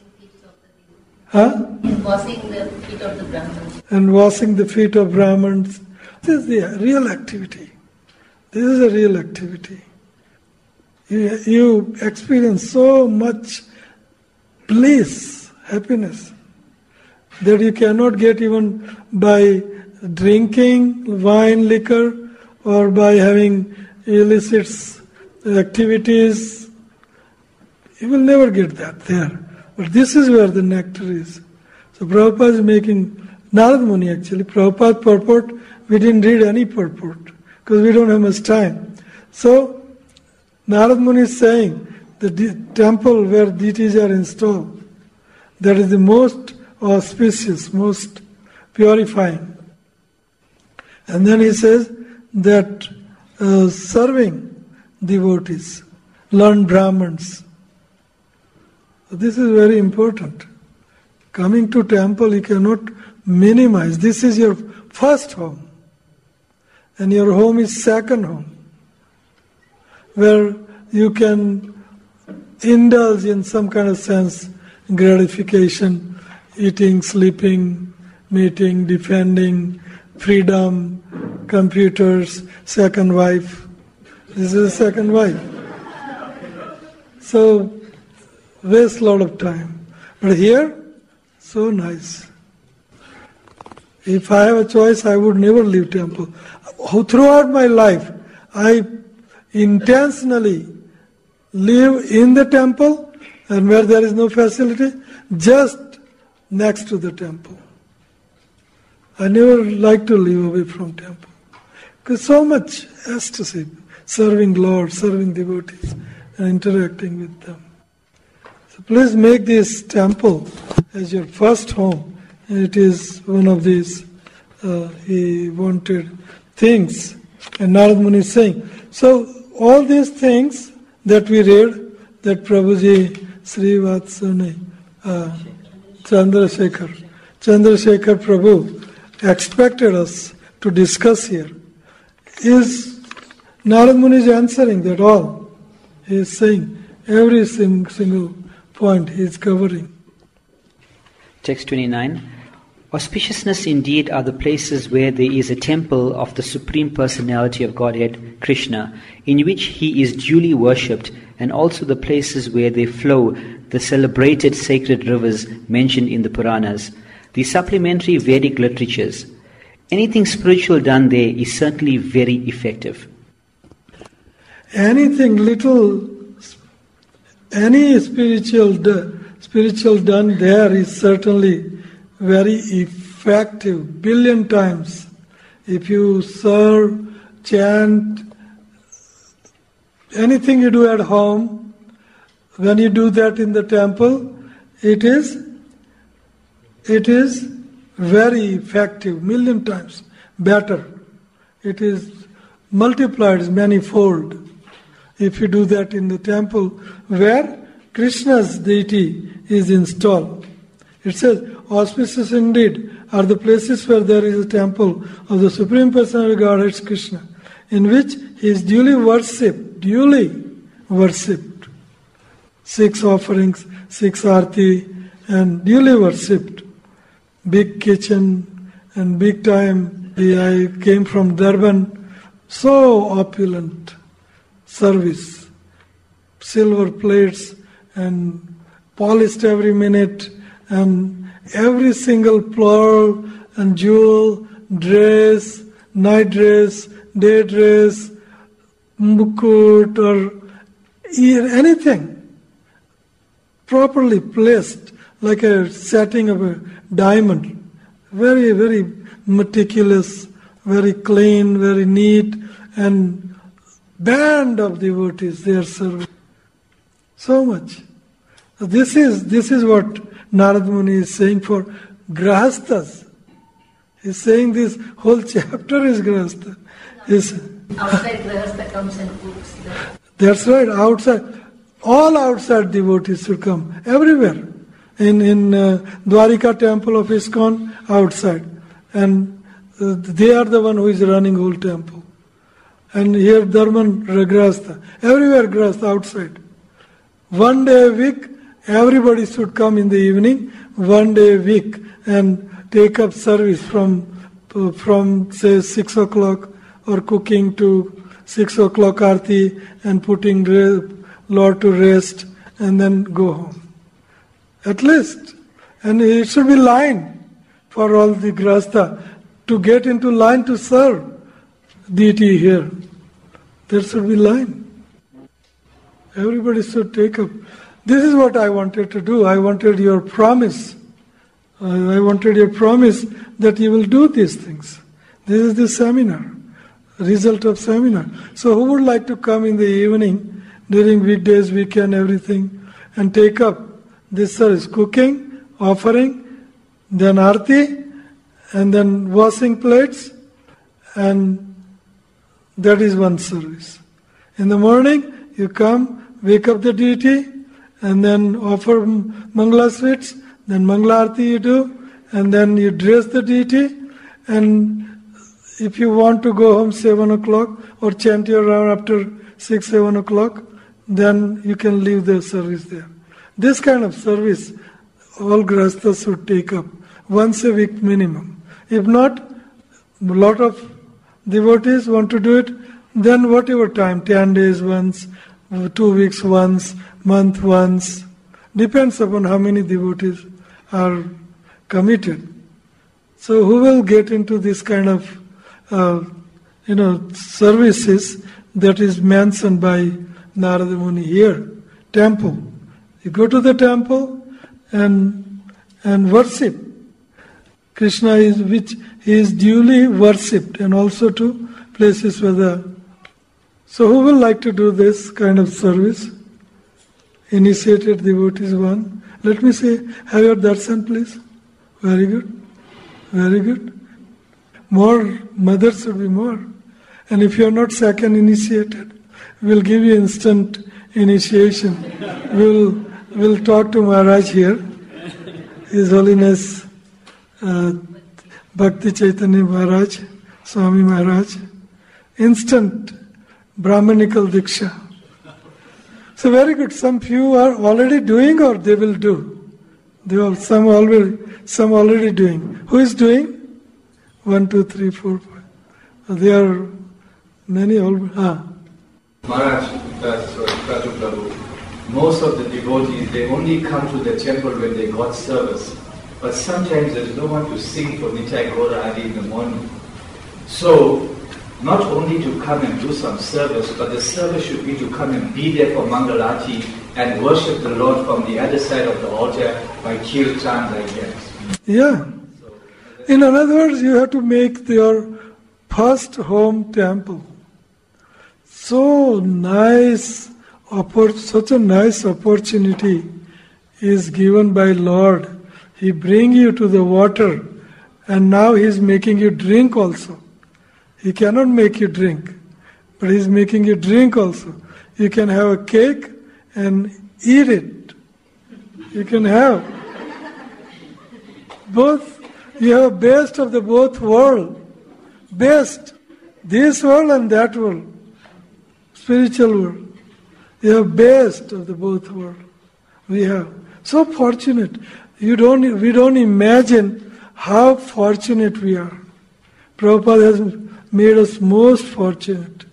Huh? He's washing the feet of the Brahmins. And washing the feet of Brahmins. This is the real activity. This is a real activity. You, you experience so much bliss, happiness, that you cannot get even by drinking wine, liquor, or by having illicit activities. You will never get that there. But this is where the nectar is. So Prabhupada is making, Narad Muni actually, Prabhupada purport, we didn't read any purport because we don't have much time. So Narad Muni is saying the de- temple where deities are installed, that is the most auspicious, most purifying. And then he says that uh, serving devotees, learned Brahmins. This is very important. Coming to temple, you cannot minimize. This is your first home. And your home is second home. Where you can indulge in some kind of sense gratification, eating, sleeping, meeting, defending, freedom, computers, second wife. This is a second wife. So, waste a lot of time. But here, so nice. If I have a choice, I would never leave temple. Throughout my life, I intentionally live in the temple, and where there is no facility, just next to the temple. I never like to live away from temple. Because so much ecstasy, serving Lord, serving devotees, and interacting with them. So please make this temple as your first home. It is one of these uh, he wanted things. And Narad Muni is saying, so all these things that we read, that Prabhuji, Srivatsani, uh, Chandrasekhar, Chandrasekhar Prabhu expected us to discuss here, is Narad Muni is answering that all. He is saying every sing, single point he is covering. Text twenty-nine. Auspiciousness indeed are the places where there is a temple of the Supreme Personality of Godhead, Krishna, in which He is duly worshipped, and also the places where they flow the celebrated sacred rivers mentioned in the Puranas, the supplementary Vedic literatures. Anything spiritual done there is certainly very effective. Anything little, any spiritual, spiritual done there is certainly very effective, billion times. If you serve, chant, anything you do at home, when you do that in the temple, it is, it is very effective, million times better. It is multiplied manifold if you do that in the temple where Krishna's deity is installed. It says, auspicious indeed are the places where there is a temple of the Supreme Personality of Godhead Krishna, in which He is duly worshipped, duly worshipped. Six offerings, six arti, and duly worshipped. Big kitchen and big time. I came from Durban So opulent service. Silver plates and polished every minute, and every single pearl and jewel, dress, night dress, day dress, mukut or ear, anything properly placed like a setting of a diamond. Very, very meticulous, very clean, very neat, and band of devotees they are serving. So much. This is this is what Narad Muni is saying for Grahasthas. He's saying this whole chapter is Grahastha. Is Outside Grahastha comes and cooks. The... That's right. Outside, all outside devotees should come everywhere. In in uh, Dwarika temple of ISKCON, outside, and uh, they are the one who is running whole temple. And here Dharman Grahastha, everywhere Grahastha outside. One day a week, everybody should come in the evening, one day a week, and take up service from, uh, from say, six o'clock, or cooking to six o'clock arti, and putting re- Lord to rest, and then go home. At least. And it should be line for all the grahastha to get into line to serve deity here. There should be line. Everybody should take up. This is what I wanted to do. I wanted your promise. I wanted your promise that you will do these things. This is the seminar, result of seminar. So who would like to come in the evening, during weekdays, weekend, everything, and take up this service, cooking, offering, then arti, and then washing plates, and that is one service. In the morning, you come, wake up the deity, and then offer Mangala sweets, then Mangala Arti you do, and then you dress the deity, and if you want to go home seven o'clock, or chant your round after six, seven o'clock, then you can leave the service there. This kind of service, all grahasthas should take up, once a week minimum. If not, a lot of devotees want to do it, then whatever time, ten days once, two weeks once, month once, depends upon how many devotees are committed. So who will get into this kind of, uh, you know, services that is mentioned by Narada Muni here? Temple. You go to the temple and and worship. Krishna is which he is duly worshipped, and also to places where the. So who will like to do this kind of service? Initiated devotees one. Let me say, have your darshan please. Very good. Very good. More, mothers should be more. And if you are not second initiated, we'll give you instant initiation. We'll, we'll talk to Maharaj here. His Holiness uh, Bhakti Chaitanya Maharaj, Swami Maharaj. Instant Brahmanical Diksha. So very good. Some few are already doing or they will do. They are some already, some already doing. Who is doing? One, two, three, four, five. There are many already. Ah. Maharaj, that's what Prabhu Prabhu. Most of the devotees, they only come to the temple when they got service. But sometimes there's no one to sing for Nitai Gaura Adi in the morning. So, not only to come and do some service, but the service should be to come and be there for Mangalati and worship the Lord from the other side of the altar by kirtan like that. Yeah. In other words, you have to make your first home temple. So nice, such a nice opportunity is given by Lord. He brings you to the water, and now He is making you drink also. He cannot make you drink, but He is making you drink also. You can have a cake and eat it. You can have both. You have best of the both world. Best. This world and that world. Spiritual world. You have best of the both world. We have. So fortunate. You don't. We don't imagine how fortunate we are. Prabhupada has made us most fortunate.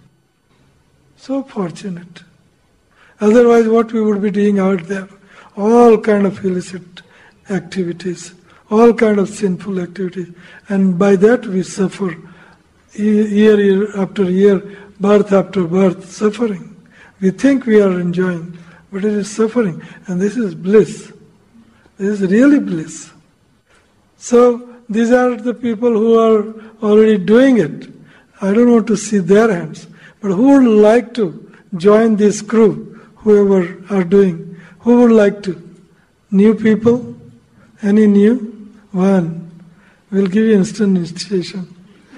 So fortunate. Otherwise, what we would be doing out there? All kind of illicit activities, all kind of sinful activities. And by that we suffer year, year after year, birth after birth, suffering. We think we are enjoying, but it is suffering. And this is bliss. This is really bliss. So, these are the people who are already doing it. I don't want to see their hands. But who would like to join this crew, whoever are doing? Who would like to? New people? Any new? One. We'll give you instant initiation.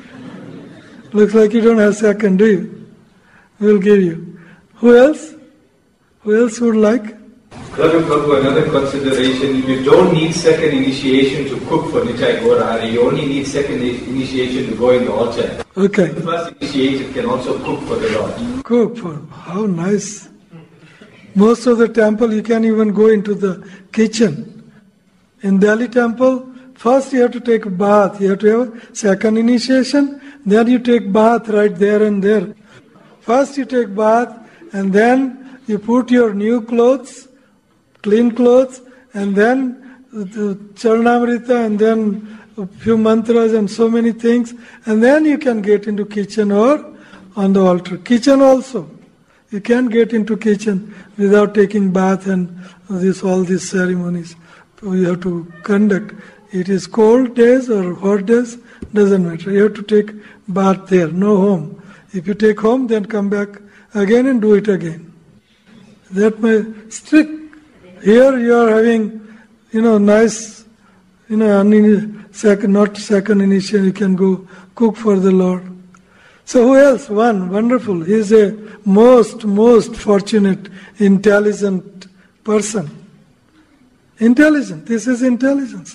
Looks like you don't have second, do you? We'll give you. Who else? Who else would like? Prabhu, Prabhu, another consideration, you don't need second initiation to cook for Nitai Gaura Hari. You only need second initiation to go in the altar. Okay. The first initiation can also cook for the Lord. Cook for, how nice. Most of the temple you can even go into the kitchen. In Delhi temple, first you have to take a bath. You have to have second initiation, then you take bath right there and there. First you take bath and then you put your new clothes, clean clothes, and then the Charanamrita, and then a few mantras and so many things, and then you can get into kitchen or on the altar. Kitchen also. You can't get into kitchen without taking bath and this all these ceremonies you have to conduct. It is cold days or hot days, doesn't matter. You have to take bath there, no home. If you take home, then come back again and do it again. That may strict. Here you are having, you know, nice, you know, second, not second initiation, you can go cook for the Lord. So who else? One, wonderful. He is a most, most fortunate, intelligent person. Intelligent. This is intelligence.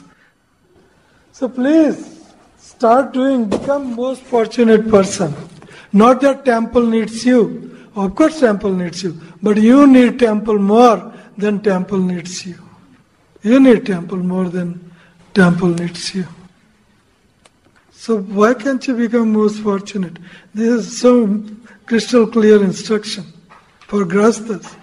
So please, start doing, become most fortunate person. Not that temple needs you. Of course temple needs you. But you need temple more than temple needs you. You need temple more than temple needs you. So why can't you become most fortunate? This is so crystal clear instruction for Grahasthas.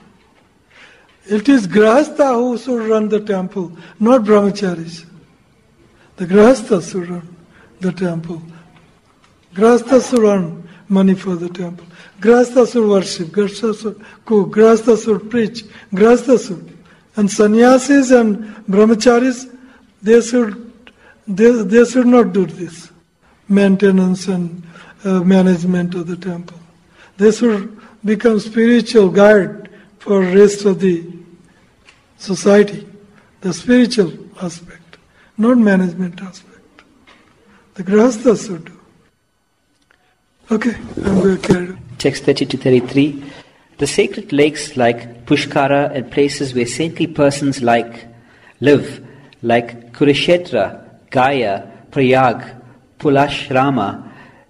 It is Grahastha who should run the temple, not Brahmacharis. The Grahasthas should run the temple. Grahasthas should earn money for the temple. Grahasthas should worship, Grahasthas should cook, Grahasthas should preach, Grahasthas should. And sannyasis and brahmacharis, they should, they, they should not do this. Maintenance and uh, management of the temple. They should become spiritual guide for rest of the society. The spiritual aspect, not management aspect. The Grahasthas should do. Okay, I'm going to carry on. Text thirty to thirty-three. The sacred lakes like Pushkara and places where saintly persons like live, like Kurukshetra, Gaya, Prayag, Pulashrama,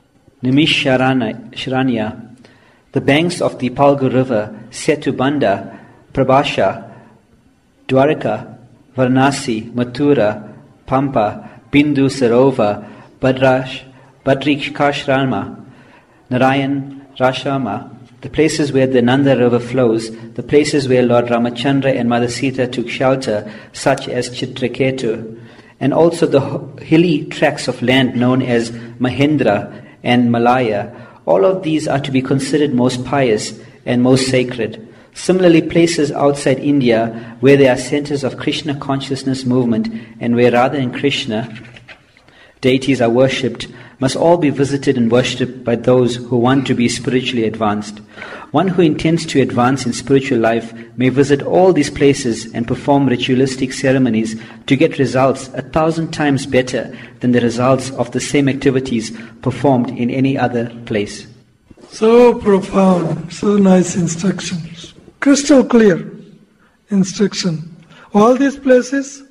Nimisharanya, the banks of the Palgu river, Setubanda, Prabhasha, Dwaraka, Varanasi, Mathura, Pampa, Bindu Sarova, Badrash, Badrikashrama, Narayan, Rashrama, the places where the Nanda river flows, the places where Lord Ramachandra and Mother Sita took shelter, such as Chitraketu, and also the hilly tracts of land known as Mahendra and Malaya. All of these are to be considered most pious and most sacred. Similarly, places outside India where there are centers of Krishna consciousness movement and where Radha and Krishna deities are worshipped must all be visited and worshipped by those who want to be spiritually advanced. One who intends to advance in spiritual life may visit all these places and perform ritualistic ceremonies to get results a thousand times better than the results of the same activities performed in any other place. So profound, so nice instructions. Crystal clear instruction. All these places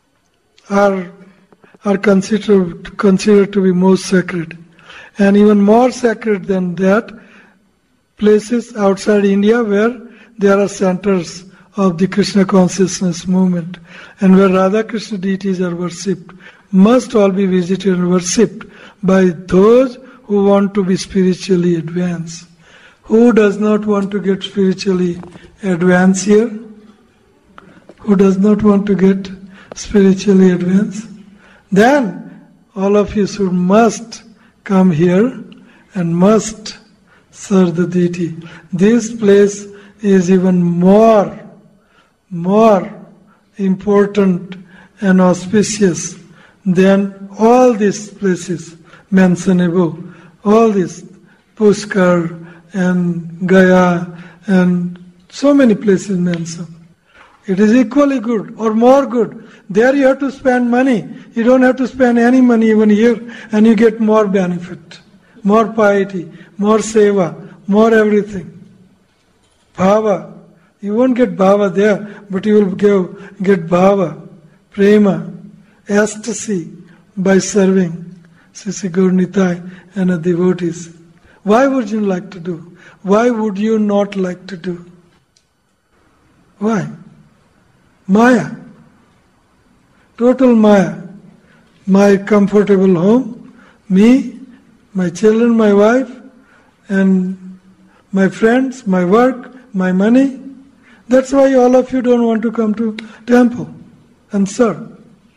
are are considered considered to be most sacred. And even more sacred than that, places outside India where there are centers of the Krishna consciousness movement and where Radha Krishna deities are worshipped, must all be visited and worshipped by those who want to be spiritually advanced. Who does not want to get spiritually advanced here? Who does not want to get spiritually advanced? Then all of you should must come here and must serve the deity. This place is even more, more important and auspicious than all these places mentioned above. All these, Pushkar and Gaya and so many places mentioned. It is equally good or more good. There you have to spend money. You don't have to spend any money even here, and you get more benefit, more piety, more seva, more everything. Bhava. You won't get bhava there, but you will give, get bhava, prema, ecstasy by serving Sri Gaur Nitai and the devotees. Why would you like to do? Why would you not like to do? Why? Maya. Total Maya. My comfortable home, me, my children, my wife, and my friends, my work, my money. That's why all of you don't want to come to temple and serve.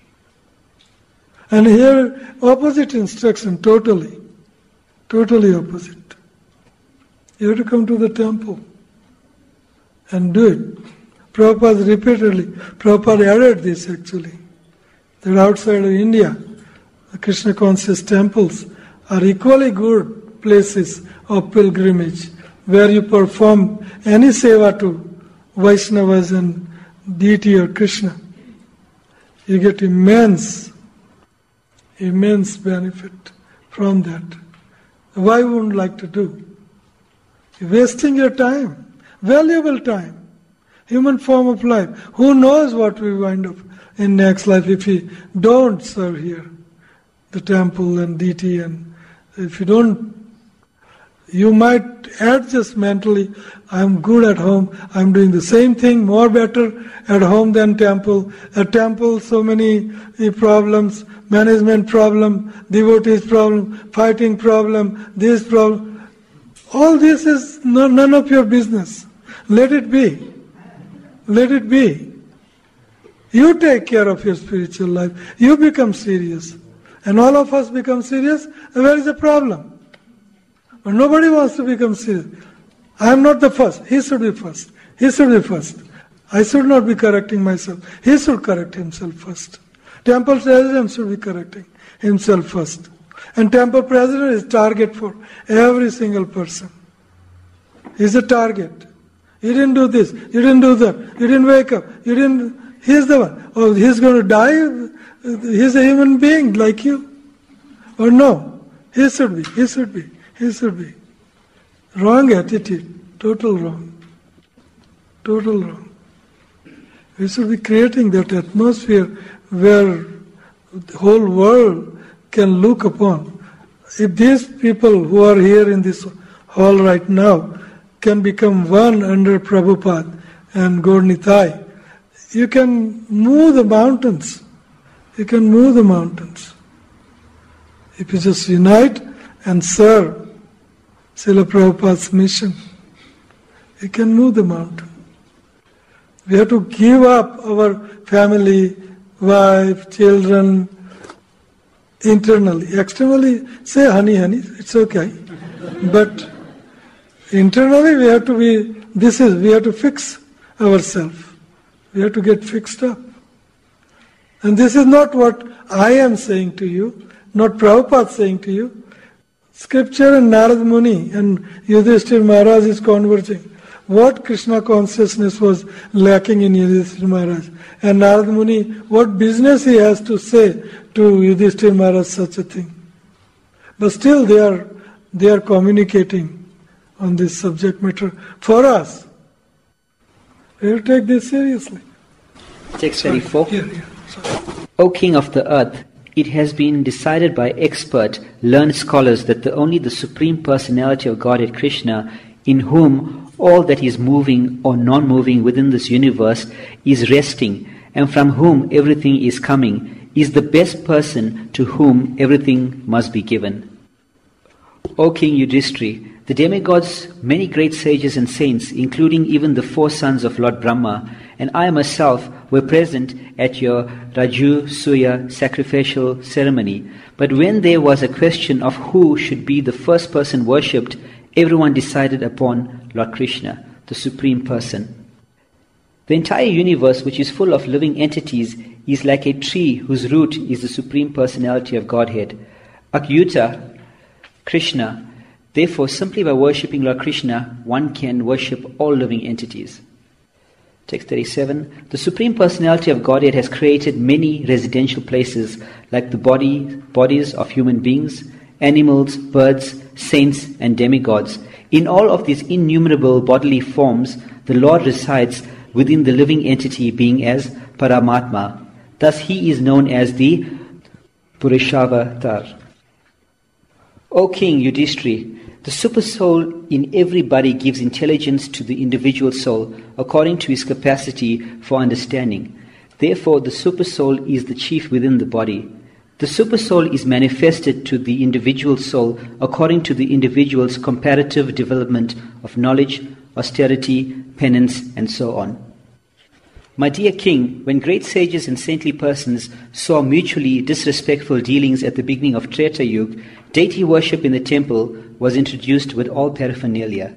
And here, opposite instruction, totally. Totally opposite. You have to come to the temple and do it. Prabhupada repeatedly, Prabhupada added this actually, that outside of India, the Krishna conscious temples are equally good places of pilgrimage, where you perform any seva to Vaishnavas and deity or Krishna. You get immense, immense benefit from that. Why wouldn't like to do? You're wasting your time, valuable time. Human form of life. Who knows what we wind up in next life if we don't serve here, the temple and deity, and if you don't, you might adjust mentally, I'm good at home, I'm doing the same thing, more better at home than temple. At temple, so many problems, management problem, devotees problem, fighting problem, this problem. All this is no, none of your business. Let it be. Let it be. You take care of your spiritual life. You become serious. And all of us become serious. Where is the problem? But nobody wants to become serious. I am not the first. He should be first. He should be first. I should not be correcting myself. He should correct himself first. Temple president should be correcting himself first. And temple president is target for every single person. He is a target. You didn't do this, you didn't do that, you didn't wake up, you didn't, he's the one. Oh, he's going to die, he's a human being like you. Or no, he should be, he should be, he should be. Wrong attitude, total wrong. Total wrong. We should be creating that atmosphere where the whole world can look upon. If these people who are here in this hall right now can become one under Prabhupada and Gaur Nitai, you can move the mountains. You can move the mountains. If you just unite and serve Srila Prabhupada's mission, you can move the mountain. We have to give up our family, wife, children, internally. Externally, say honey, honey, it's okay. But internally we have to be, this is, we have to fix ourselves. We have to get fixed up. And this is not what I am saying to you, not Prabhupada saying to you. Scripture and Narad Muni and Yudhishthira Maharaj is converging. What Krishna consciousness was lacking in Yudhishthira Maharaj. And Narad Muni, what business he has to say to Yudhishthira Maharaj such a thing. But still they are, they are communicating on this subject matter for us. We will take this seriously. Text thirty-four. Here, here. Sorry. O King of the earth, it has been decided by expert, learned scholars that the only the Supreme Personality of Godhead Krishna, in whom all that is moving or non-moving within this universe is resting, and from whom everything is coming, is the best person to whom everything must be given. O King Yudhishthira, the demigods, many great sages and saints, including even the four sons of Lord Brahma, and I myself were present at your Rajasuya sacrificial ceremony. But when there was a question of who should be the first person worshipped, everyone decided upon Lord Krishna, the Supreme Person. The entire universe, which is full of living entities, is like a tree whose root is the Supreme Personality of Godhead, Akyuta, Krishna. Therefore, simply by worshipping Lord Krishna, one can worship all living entities. Text thirty-seven. The Supreme Personality of Godhead has created many residential places, like the body, bodies of human beings, animals, birds, saints, and demigods. In all of these innumerable bodily forms, the Lord resides within the living entity, being as Paramatma. Thus he is known as the Purusharavatar. O King Yudhishthira, the super soul in every body gives intelligence to the individual soul according to his capacity for understanding. Therefore, the super soul is the chief within the body. The super soul is manifested to the individual soul according to the individual's comparative development of knowledge, austerity, penance, and so on. My dear King, when great sages and saintly persons saw mutually disrespectful dealings at the beginning of Treta Yuga, deity worship in the temple was introduced with all paraphernalia.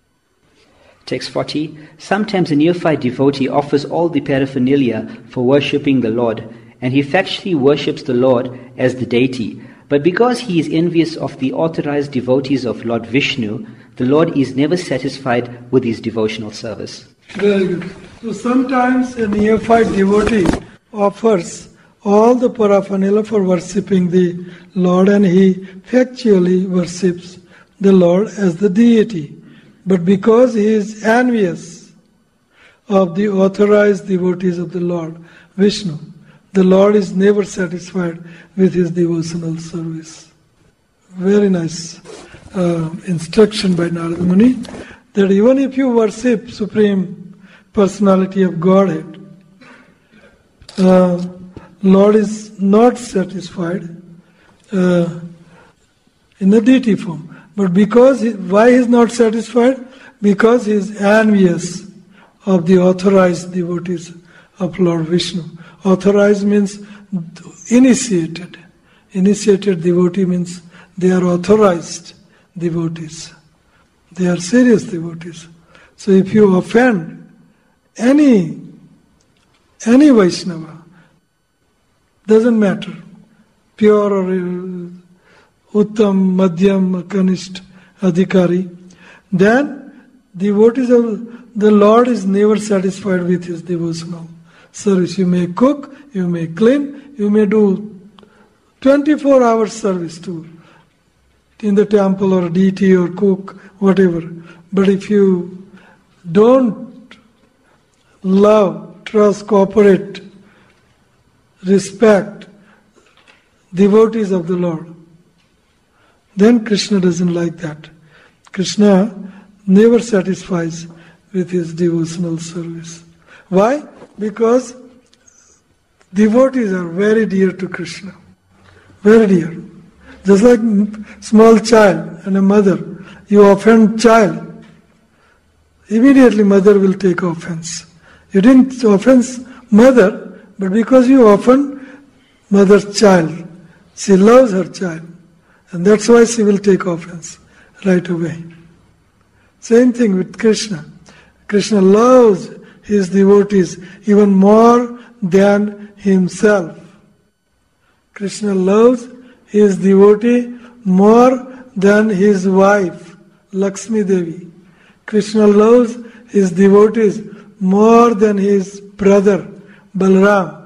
Text forty. Sometimes a neophyte devotee offers all the paraphernalia for worshipping the Lord, and he factually worships the Lord as the deity. But because he is envious of the authorized devotees of Lord Vishnu, the Lord is never satisfied with his devotional service. Very good. So sometimes a neophyte devotee offers all the paraphernalia for worshipping the Lord, and he factually worships the Lord as the deity. But because he is envious of the authorized devotees of the Lord Vishnu, the Lord is never satisfied with his devotional service. Very nice uh, instruction by Narada Muni, that even if you worship Supreme Personality of Godhead, uh, Lord is not satisfied uh, in the deity form. But because, he, why he is not satisfied? Because he is envious of the authorized devotees of Lord Vishnu. Authorized means initiated. Initiated devotee means they are authorized devotees. They are serious devotees. So if you offend any any Vaishnava, doesn't matter, pure or uh, Uttam, Madhyam, Kanishta, Adhikari, then devotees of the Lord is never satisfied with his devotional service. You may cook, you may clean, you may do twenty-four hours service too, in the temple or deity or cook, whatever. But if you don't love, trust, cooperate, respect devotees of the Lord, then Krishna doesn't like that. Krishna never satisfies with his devotional service. Why? Because devotees are very dear to Krishna. Very dear. Just like small child and a mother. You offend child, immediately mother will take offense. You didn't offense mother, but because you offend mother's child, she loves her child. And that's why she will take offense right away. Same thing with Krishna. Krishna loves his devotees even more than himself. Krishna loves his devotee more than his wife, Lakshmi Devi. Krishna loves his devotees more than his brother, Balram.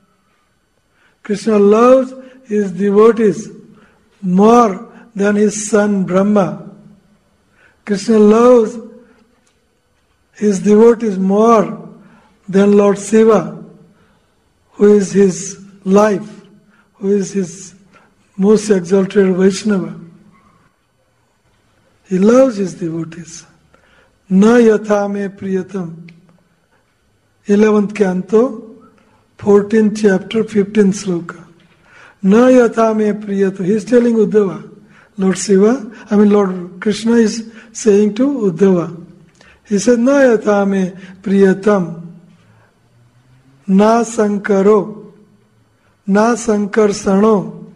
Krishna loves his devotees more than his son, Brahma. Krishna loves his devotees more than Lord Shiva, who is his life, who is his most exalted Vaishnava. He loves his devotees. Na yatha me priyatam. eleventh canto, fourteenth chapter, fifteenth sloka. Na yatha me priyato. He is telling Uddhava. Lord Shiva, I mean Lord Krishna is saying to Uddhava. He said, Na yatha me priyatam, na sankaro, na sankarsano,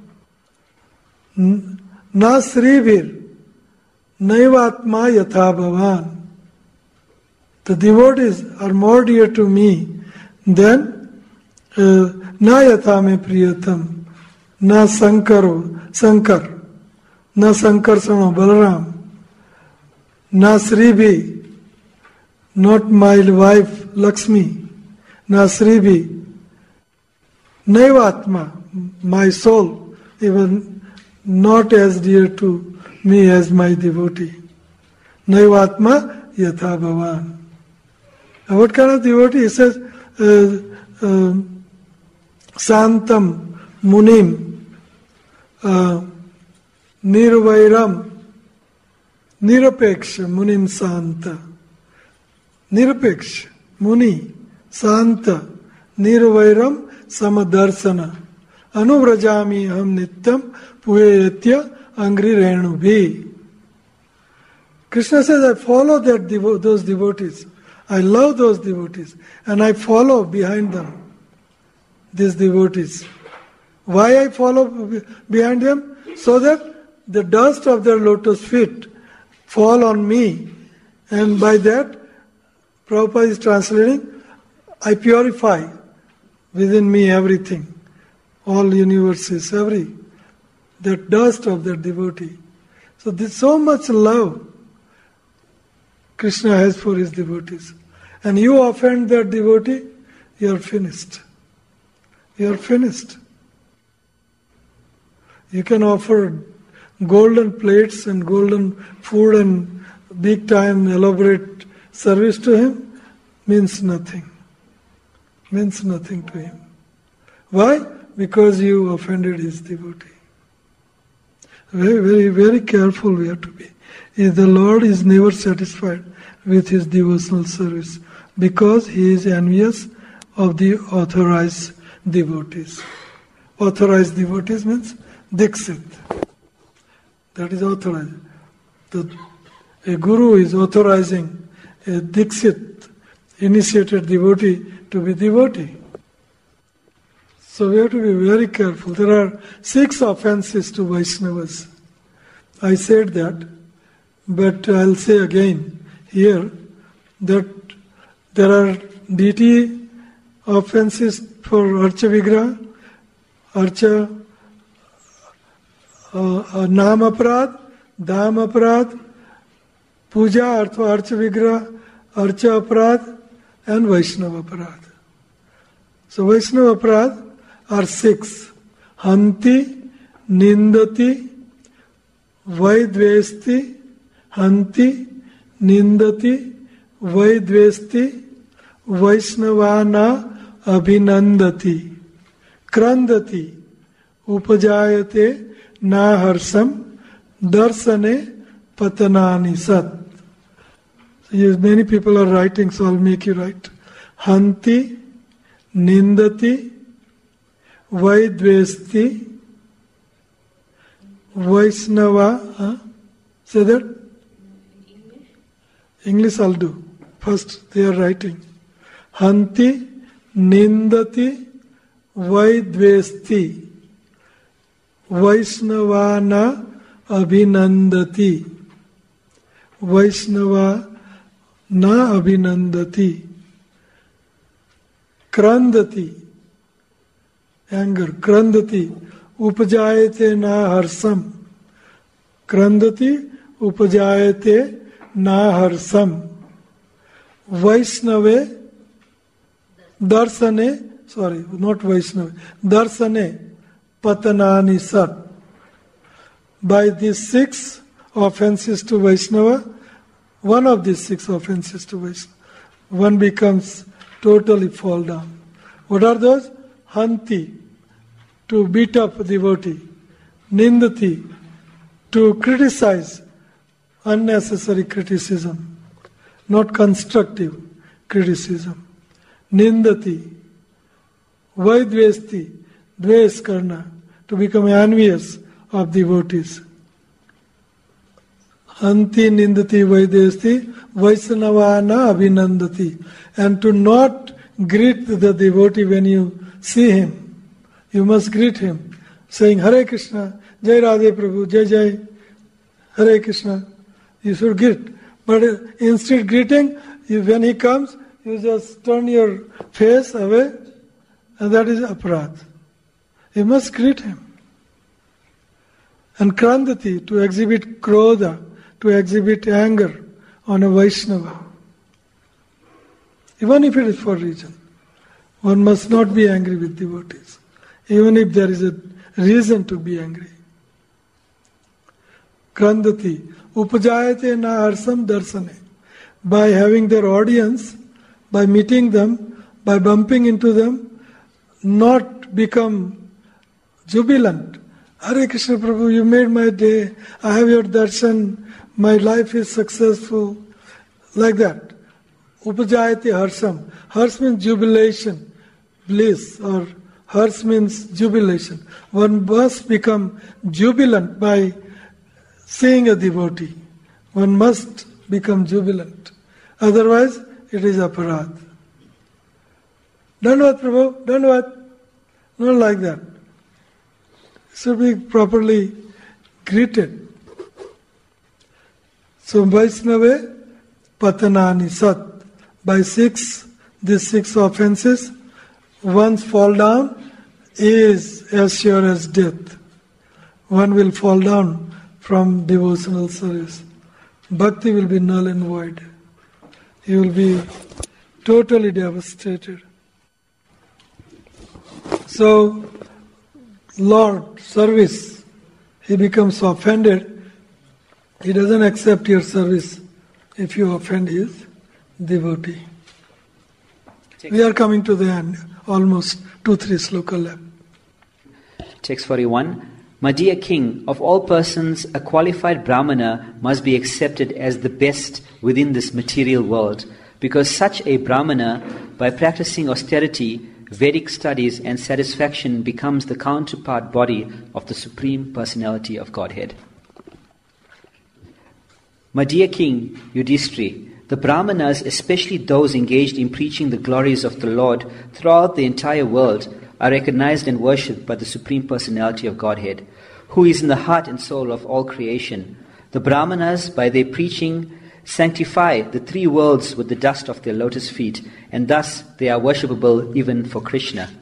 na srivir, naivatma yatha bhavan. The devotees are more dear to me than uh, na yatha me priyatam, na sankaro, sankar, na sankarsano, Balaram, na sribhi, not my wife Lakshmi, na sribhi, naivatma, my soul, even not as dear to me as my devotee. Naivatma yatha bhavan. What kind of devotee? He says, uh, uh, Santam Munim uh, Nirvairam Nirapeksha Munim Santa. Nirapeksha Muni Santa Nirvairam Samadarsana Anuvrajami Ham Nityam Puyetya Angri Renubhi. Krishna says, I follow that devo- those devotees. I love those devotees and I follow behind them, these devotees. Why I follow behind them? So that the dust of their lotus feet fall on me, and by that, Prabhupada is translating, I purify within me everything, all universes, every, that dust of that devotee. So there's so much love Krishna has for his devotees. And you offend that devotee, you are finished. You are finished. You can offer golden plates and golden food and big time elaborate service to him, means nothing. Means nothing to him. Why? Because you offended his devotee. Very, very, very careful we have to be. If the Lord is never satisfied with his devotional service because he is envious of the authorized devotees. Authorized devotees means Dikshit. That is authorized. The, a guru is authorizing a Dikshit, initiated devotee, to be devotee. So we have to be very careful. There are six offenses to Vaishnavas. I said that, but I'll say again here that there are deity offenses for Archa Vigraha, Archa uh, uh, Nam Aparad, Dham Aparad, Puja Artha Archa Vigraha, Archa Aparad, and Vaishnava Aparad. So Vaishnava Aparad are six. Hanti, Nindati, Vaidvesti, Hanti, Nindati, Vaidvesti, Vaishnavana Abhinandati, Krandati, Upajayate Naharsam, Darsane Patanani Sat. So yes, many people are writing, so I'll make you write. Hanti, Nindati, Vaidvesti, Vaishnava, huh? Say that? English? English I'll do. First they are writing. Hanti, Nindati, Vaidvesti, Vaishnavana Abhinandati, Vaishnava na Abhinandati, Krandati, anger, Krandati, Upajayate na harsam. Krandati, Upajayate na harsam. Vaishnave, Darsane, sorry, not Vaishnave, Darsane, Patanani Sat. By these six offenses to Vaishnava, one of these six offenses to Vaishnava, one becomes totally fall down. What are those? Hanti, to beat up a devotee. Nindati, to criticize, unnecessary criticism, not constructive criticism. Nindati, Vaidvesti, dves karna, to become envious of devotees. Hanti nindati vaidvesti, vaisnavana abhinandati. And to not greet the devotee when you see him. You must greet him, saying, Hare Krishna, Jai Radhe Prabhu, Jai Jai, Hare Krishna. You should greet. But instead greeting, you, when he comes, you just turn your face away, and that is aparadh. You must greet him. And krandati, to exhibit krodha, to exhibit anger on a Vaishnava. Even if it is for reason. One must not be angry with devotees, even if there is a reason to be angry. Krandati, upajayate na arsam darsane. By having their audience, by meeting them, by bumping into them, not become jubilant. Hare Krishna Prabhu, you made my day, I have your darshan, my life is successful. Like that. Upajayate harsam. Hars means jubilation, bliss, or hars means jubilation. One must become jubilant by seeing a devotee. One must become jubilant. Otherwise, it is aparadh. Dandavat Prabhu, dandavat. Not like that. It should be properly greeted. So, Vaisnava patanani sat. By six, these six offenses, one's fall down is as sure as death. One will fall down from devotional service. Bhakti will be null and void. He will be totally devastated. So, Lord, service, he becomes offended. He doesn't accept your service if you offend his devotee. We are coming to the end, almost two, three sloka left. Text forty-one. My dear king, of all persons, a qualified brahmana must be accepted as the best within this material world, because such a brahmana, by practicing austerity, Vedic studies and satisfaction, becomes the counterpart body of the Supreme Personality of Godhead. My dear king, Yudhishthira, the brahmanas, especially those engaged in preaching the glories of the Lord throughout the entire world, are recognized and worshipped by the Supreme Personality of Godhead, who is in the heart and soul of all creation. The brahmanas, by their preaching, sanctify the three worlds with the dust of their lotus feet, and thus they are worshipable even for Krishna.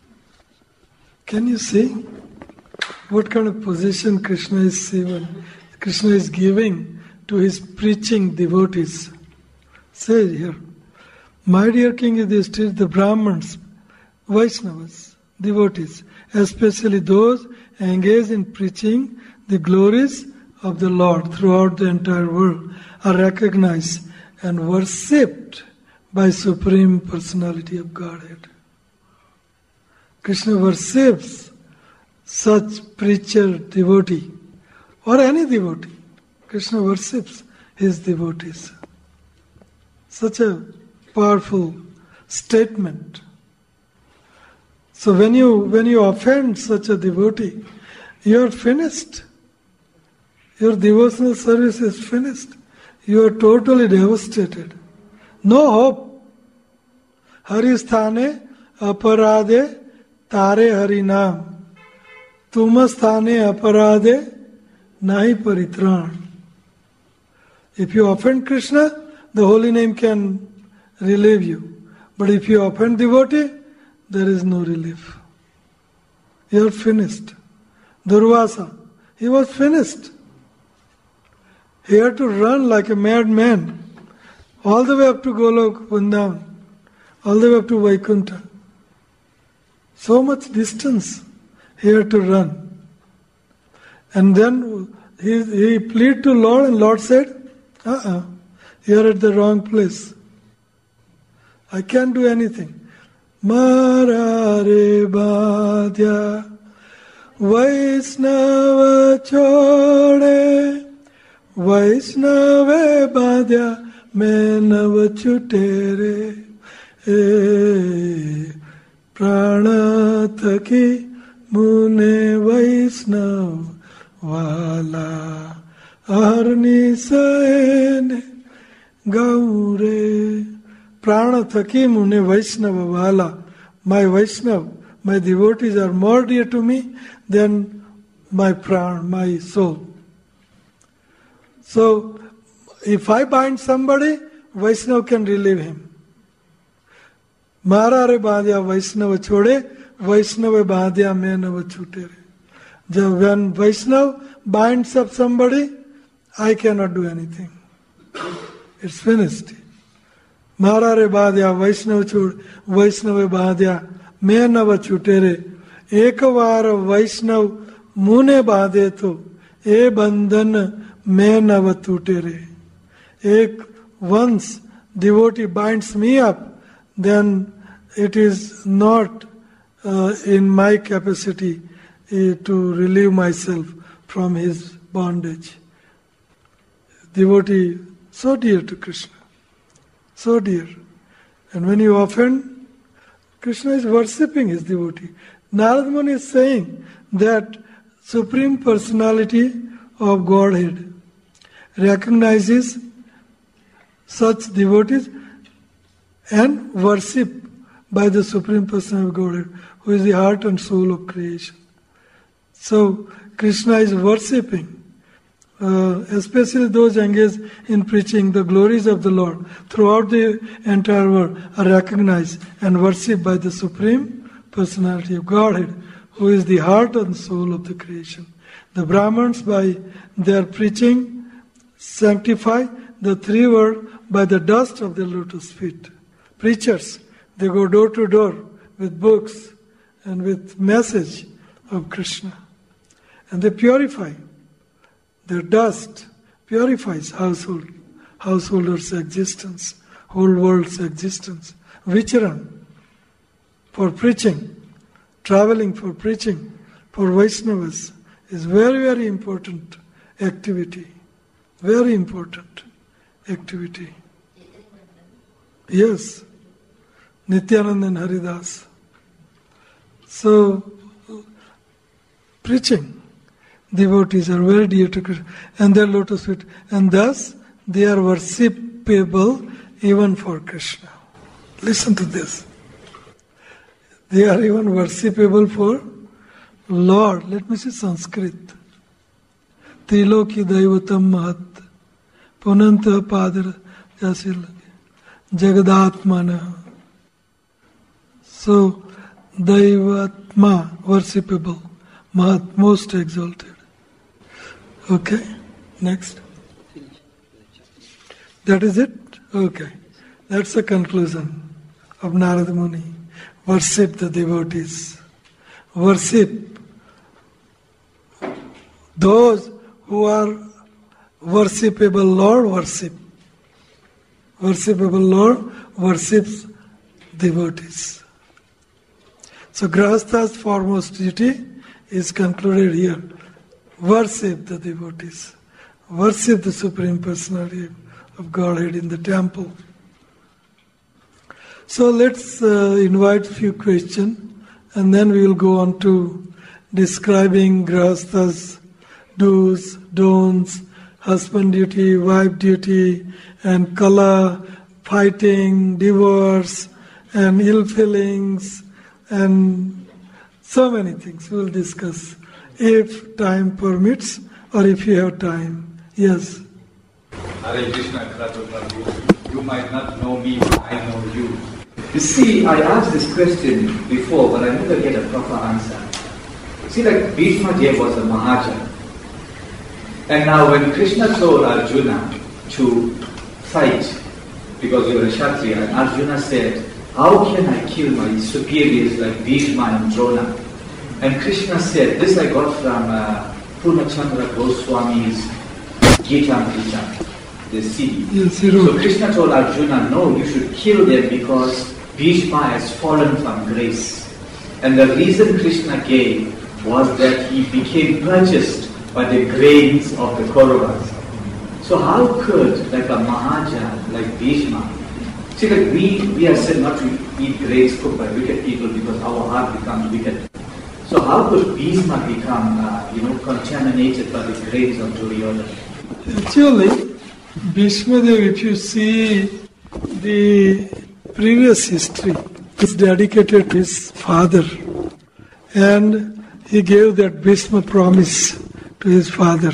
Can you see what kind of position Krishna is given? Krishna is giving to his preaching devotees. Say here, my dear King Yudhishthira, the Brahmins, Vaishnavas, devotees, especially those engaged in preaching the glories of the Lord throughout the entire world, are recognized and worshipped by Supreme Personality of Godhead. Krishna worships such preacher devotee, or any devotee. Krishna worships his devotees. Such a powerful statement. So when you when you offend such a devotee, you are finished. Your devotional service is finished. You are totally devastated. No hope. Haristhane aparade tare harinam. Tumasthane aparade nahi paritran. If you offend Krishna, the holy name can relieve you. But if you offend devotee, there is no relief. You are finished. Durvasa, he was finished. He had to run like a madman all the way up to Golok Vrindavan, all the way up to Vaikuntha. So much distance he had to run. And then he, he pleaded to Lord, and Lord said, uh-uh, you are at the wrong place. I can't do anything. Marare badya Vaisnava chode Vaisnava badya Menava chutere E prana Thaki Mune Vaisnav Vala Arni Saene Gaure. Prana Thaki Mune Vaisnava Vala. My Vaisnav, my devotees are more dear to me than my prana, my soul. So, if I bind somebody, Vaisnav can relieve him. Mara re baadya Vaisnava chode, Vaisnava baadya me nava chute re. When Vaisnav binds up somebody, I cannot do anything. It's finished. Mara re baadya Vaisnava chode, Vaisnava baadya me nava chute re. Ekavara Vaisnav mune baadhe to, e bandhan me nava tute re. Ek once devotee binds me up, then it is not uh, in my capacity uh, to relieve myself from his bondage. Devotee so dear to Krishna, so dear. And when you offend, Krishna is worshipping his devotee. Narad Muni is saying that Supreme Personality of Godhead recognizes such devotees and worship by the Supreme Personality of Godhead, who is the heart and soul of creation. So Krishna is worshipping, uh, especially those engaged in preaching the glories of the Lord throughout the entire world are recognized and worshipped by the Supreme Personality of Godhead, who is the heart and soul of the creation. The Brahmins, by their preaching, sanctify the three worlds by the dust of their lotus feet. Preachers, they go door to door with books and with message of Krishna. And they purify. Their dust purifies household, householders' existence, whole world's existence. Vicharan for preaching, traveling for preaching, for Vaishnavas is very, very important activity. Very important activity. Yes. Nityananda and Haridas. So, preaching, devotees are very dear to Krishna and their lotus feet, and thus they are worshipable even for Krishna. Listen to this. They are even worshipable for Lord. Let me see Sanskrit. Triloki Daivatam Mahat Punanta Padra Jasil Jagadatmana. So, Daivatma, worshipable, Mahat, most exalted. Okay, next. That is it? Okay. That's the conclusion of Narada Muni. Worship the devotees. Worship those who are worshipable. Lord worship. Worshipable Lord worships devotees. So Grahastha's foremost duty is concluded here. Worship the devotees. Worship the Supreme Personality of Godhead in the temple. So let's uh, invite few questions, and then we will go on to describing Grahastha's do's, don'ts, husband duty, wife duty, and kala, fighting, divorce, and ill feelings, and so many things we will discuss if time permits or if you have time. Yes. Hare Krishna, Prabhu. You might not know me, but I know you. You see, I asked this question before, but I never get a proper answer. See, like Bhishma Dev was a Mahajan. And now when Krishna told Arjuna to fight, because you are a Kshatriya, and Arjuna said, how can I kill my superiors like Bhishma and Drona? And Krishna said, this I got from uh, Purnachandra Goswami's Gita Amrita, the C D. Yes, so Krishna told Arjuna, no, you should kill them because Bhishma has fallen from grace. And the reason Krishna gave was that he became purchased by the grains of the Kauravas. So how could like a Mahajan like Bhishma, see, like we, we are said not to eat grains cooked by wicked people because our heart becomes wicked. So how could Bhishma become, uh, you know, contaminated by the grains of Duryodhana? Actually, Bhishma Dev, if you see the previous history, is dedicated to his father, and he gave that Bhishma promise to his father,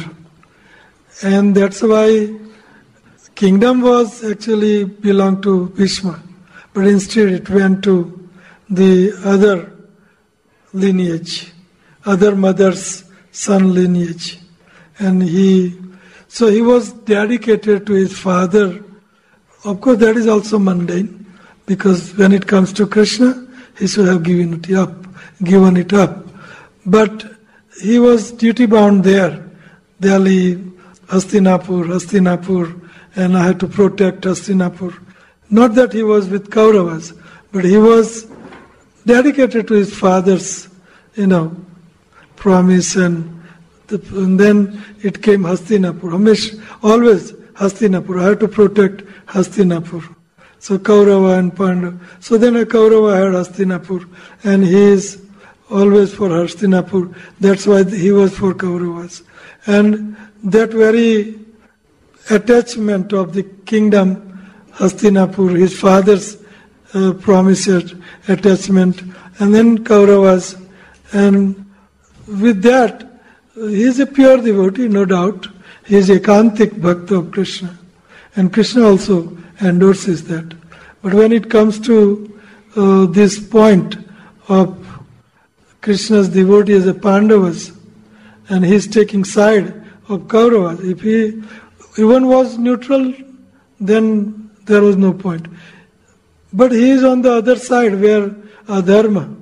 and that's why kingdom was actually belonged to Bhishma, but instead it went to the other lineage, other mother's son lineage, and he, so he was dedicated to his father. Of course, that is also mundane, because when it comes to Krishna, he should have given it up, given it up. But he was duty bound there, Delhi, Hastinapur, Hastinapur, and I had to protect Hastinapur. Not that he was with Kauravas, but he was dedicated to his father's, you know, promise, and, the, and then it came Hastinapur. Hamish, always Hastinapur. I had to protect Hastinapur. So Kaurava and Pandav. So then a Kaurava had Hastinapur, and he is always for Hastinapur. That's why he was for Kauravas. And that very attachment of the kingdom, Hastinapur, his father's uh, promised attachment, and then Kauravas, and with that, he is a pure devotee, no doubt. He is a Kantik Bhakta of Krishna, and Krishna also endorses that. But when it comes to uh, this point of Krishna's devotee as a Pandavas, and he is taking side of Kauravas, if he even was neutral, then there was no point. But he is on the other side where adharma.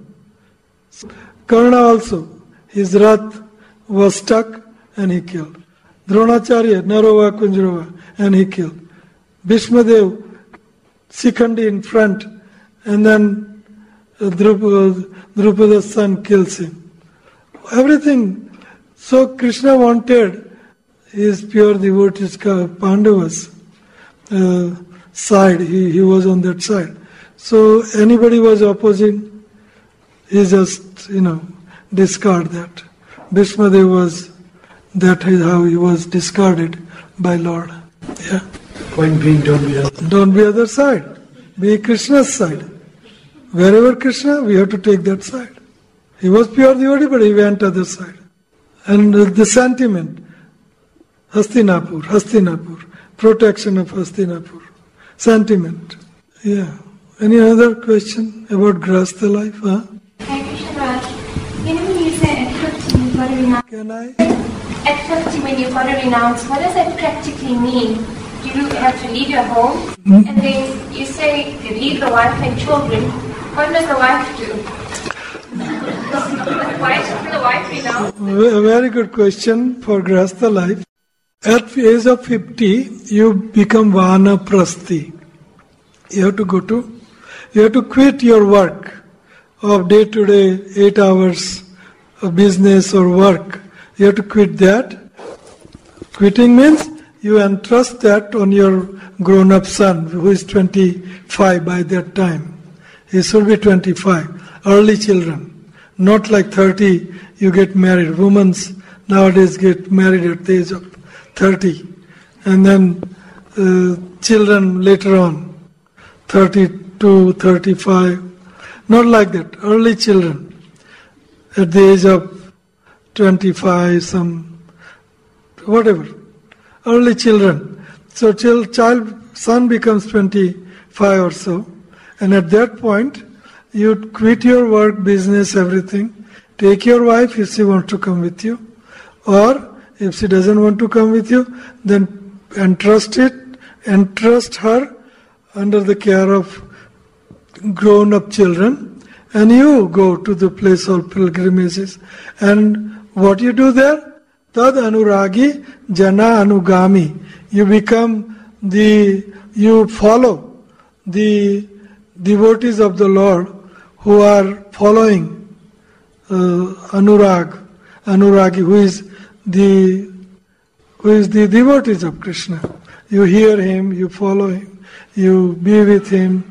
Karna also, his wrath was stuck and he killed. Dronacharya, Narova, Kunjarava, and he killed. Bhishmadev, Sikhandi in front, and then Drupada's son kills him. Everything. So Krishna wanted his pure devotees, Pandavas, uh, side. He, he was on that side. So anybody was opposing, he just, you know, discard that. Bhishmadev was, that is how he was discarded by Lord. Yeah. Point being, don't be other. Don't be other side. Be Krishna's side. Wherever Krishna, we have to take that side. He was pure devotee, but he went other side. And the sentiment, Hastinapur, Hastinapur, protection of Hastinapur, sentiment. Yeah. Any other question about Grahastha life? Huh? Hare Krishna Raj, you know when you say at fifty you've got to renounce, Can I? at fifty when you've got to renounce, what does that practically mean? Do you have to leave your home? Mm. And then you say you leave the wife and children. What does the wife do? Why should the wife renounce? A very good question for Grahastha life. At the age of fifty, you become Vanaprasthi. You have to go to, you have to quit your work of day to day, eight hours of business or work. You have to quit that. Quitting means you entrust that on your grown-up son who is twenty-five by that time. He should be twenty-five. Early children. Not like thirty, you get married. Women nowadays get married at the age of thirty. And then uh, children later on, thirty-two, thirty-five. Not like that. Early children at the age of twenty-five, some, whatever. Early children. So child, child son becomes twenty-five or so. And at that point, you quit your work, business, everything. Take your wife if she wants to come with you. Or if she doesn't want to come with you, then entrust it, entrust her under the care of grown-up children. And you go to the place of pilgrimages. And what you do there? Tad anuragi jana anugami. You become the, you follow the devotees of the Lord who are following uh, Anurag, Anuragi, who is the who is the devotees of Krishna. You hear him, you follow him, you be with him,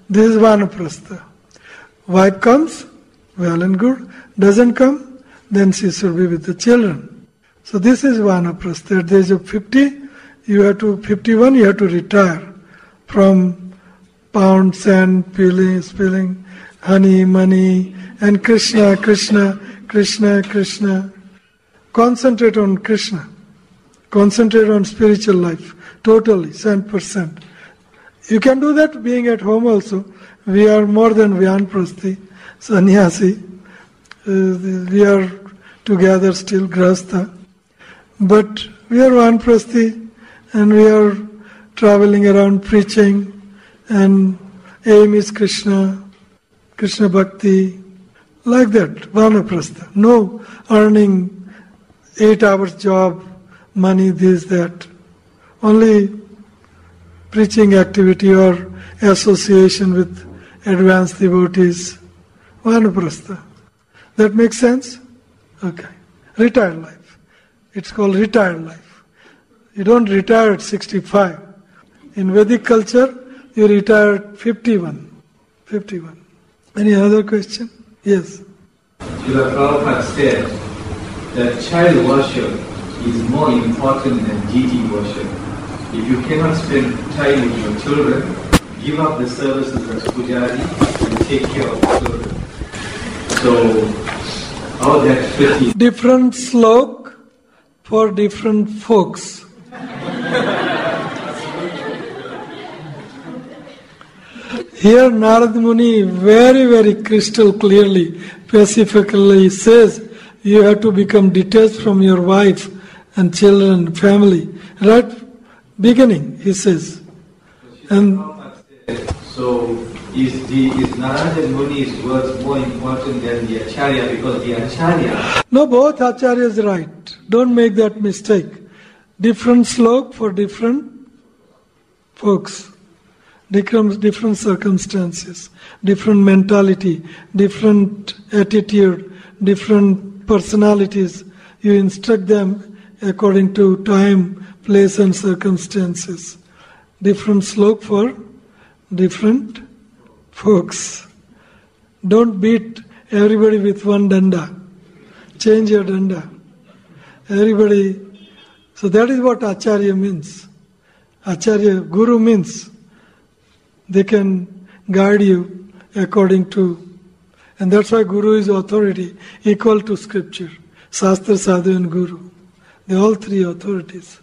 This is Vanaprastha. Wife comes, well and good. Doesn't come, then she should be with the children. So this is Vanaprastha. At the age of fifty, you have to, fifty-one, you have to retire from pound, sand, peeling, spilling, honey, money, and Krishna, Krishna, Krishna, Krishna. Concentrate on Krishna. Concentrate on spiritual life. Totally, one hundred percent. You can do that being at home also. We are more than Vanaprasthi, sannyasi. Uh, we are together still, grahastha. But we are Vanaprasthi and we are traveling around preaching, and aim is Krishna, Krishna Bhakti, like that, Vanaprastha. No earning eight hours job, money, this, that. Only preaching activity or association with advanced devotees. Vanaprastha. That makes sense? Okay. Retired life. It's called retired life. You don't retire at sixty-five. In Vedic culture, you retire at fifty-one. fifty-one. Any other question? Yes. Srila Prabhupada said that child worship is more important than deity worship. If you cannot spend time with your children, give up the services as pujari and take care of the children. So, how that fit in? Different slok for different folks. Here Narad Muni very, very crystal clearly, specifically says, you have to become detached from your wife and children, family. Right beginning, he says. And so, is the is Narada Muni's words more important than the Acharya? Because the Acharya... No, both Acharyas is right. Don't make that mistake. Different slok for different folks. Different, different circumstances, different mentality, different attitude, different personalities. You instruct them according to time, place and circumstances. Different slok for different folks. Don't beat everybody with one danda. Change your danda. Everybody. So that is what Acharya means. Acharya, Guru means they can guide you according to, and that's why Guru is authority, equal to scripture. Shastra, Sadhu and Guru. They are all three authorities.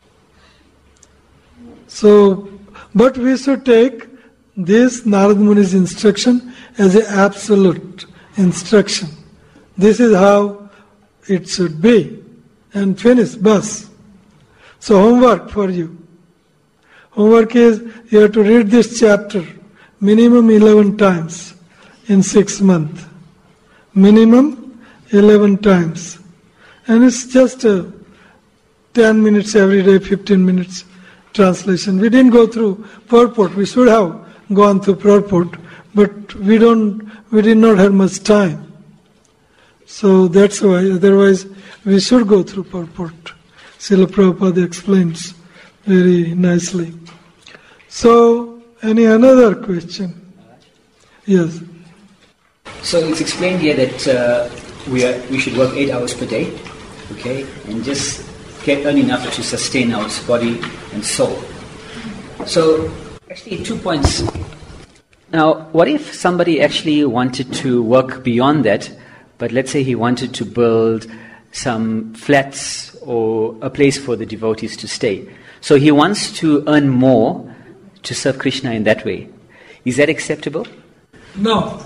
So, but we should take this Narad Muni's instruction as an absolute instruction. This is how it should be. And finish, bas. So homework for you. Homework is, you have to read this chapter minimum eleven times in six months. Minimum eleven times. And it's just a ten minutes every day, fifteen minutes translation. We didn't go through purport. We should have gone through purport, but we don't, we did not have much time. So that's why, otherwise we should go through purport. Srila Prabhupada explains very nicely. So, any another question? Yes. So it's explained here that uh, we are we should work eight hours per day, okay, and just get earn enough to sustain our body and soul. So, actually, two points. Now, what if somebody actually wanted to work beyond that, but let's say he wanted to build some flats or a place for the devotees to stay. So he wants to earn more to serve Krishna in that way. Is that acceptable? No.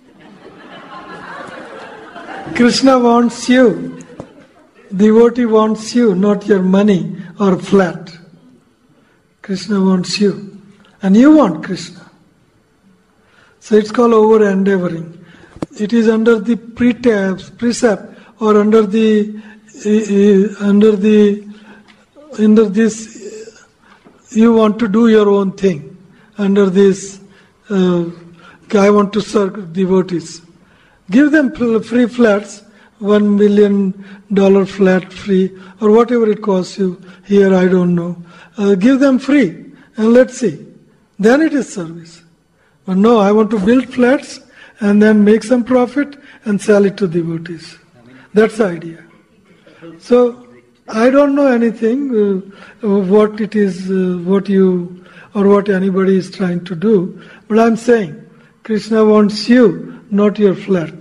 Krishna wants you. Devotee wants you, not your money or flat. Krishna wants you. And you want Krishna. So it's called over-endeavoring. It is under the precepts, precept or under the uh, under the under this you want to do your own thing. Under this uh, I want to serve devotees. Give them free flats, one million dollar flat free, or whatever it costs you. Here I don't know. Uh, give them free and let's see. Then it is service. But no, I want to build flats and then make some profit and sell it to devotees. That's the idea. So, I don't know anything, uh, what it is, uh, what you, or what anybody is trying to do. But I'm saying, Krishna wants you, not your flat.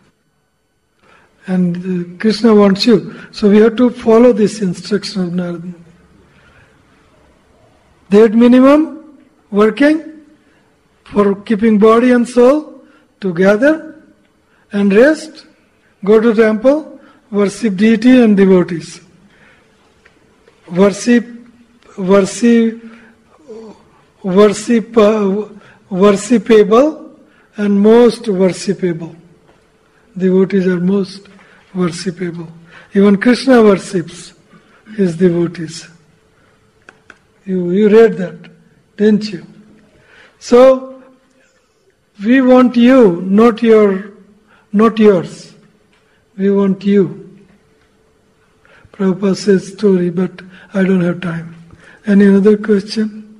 And uh, Krishna wants you. So we have to follow this instruction of Narada. The at minimum, working for keeping body and soul together, and rest, go to temple, worship deity and devotees. Worship, worship, worship, uh, worshipable and most worshipable. Devotees are most worshipable. Even Krishna worships his devotees. You, you read that, didn't you? So, we want you, not your, not yours. We want you. Prabhupada says story, but I don't have time. Any other question?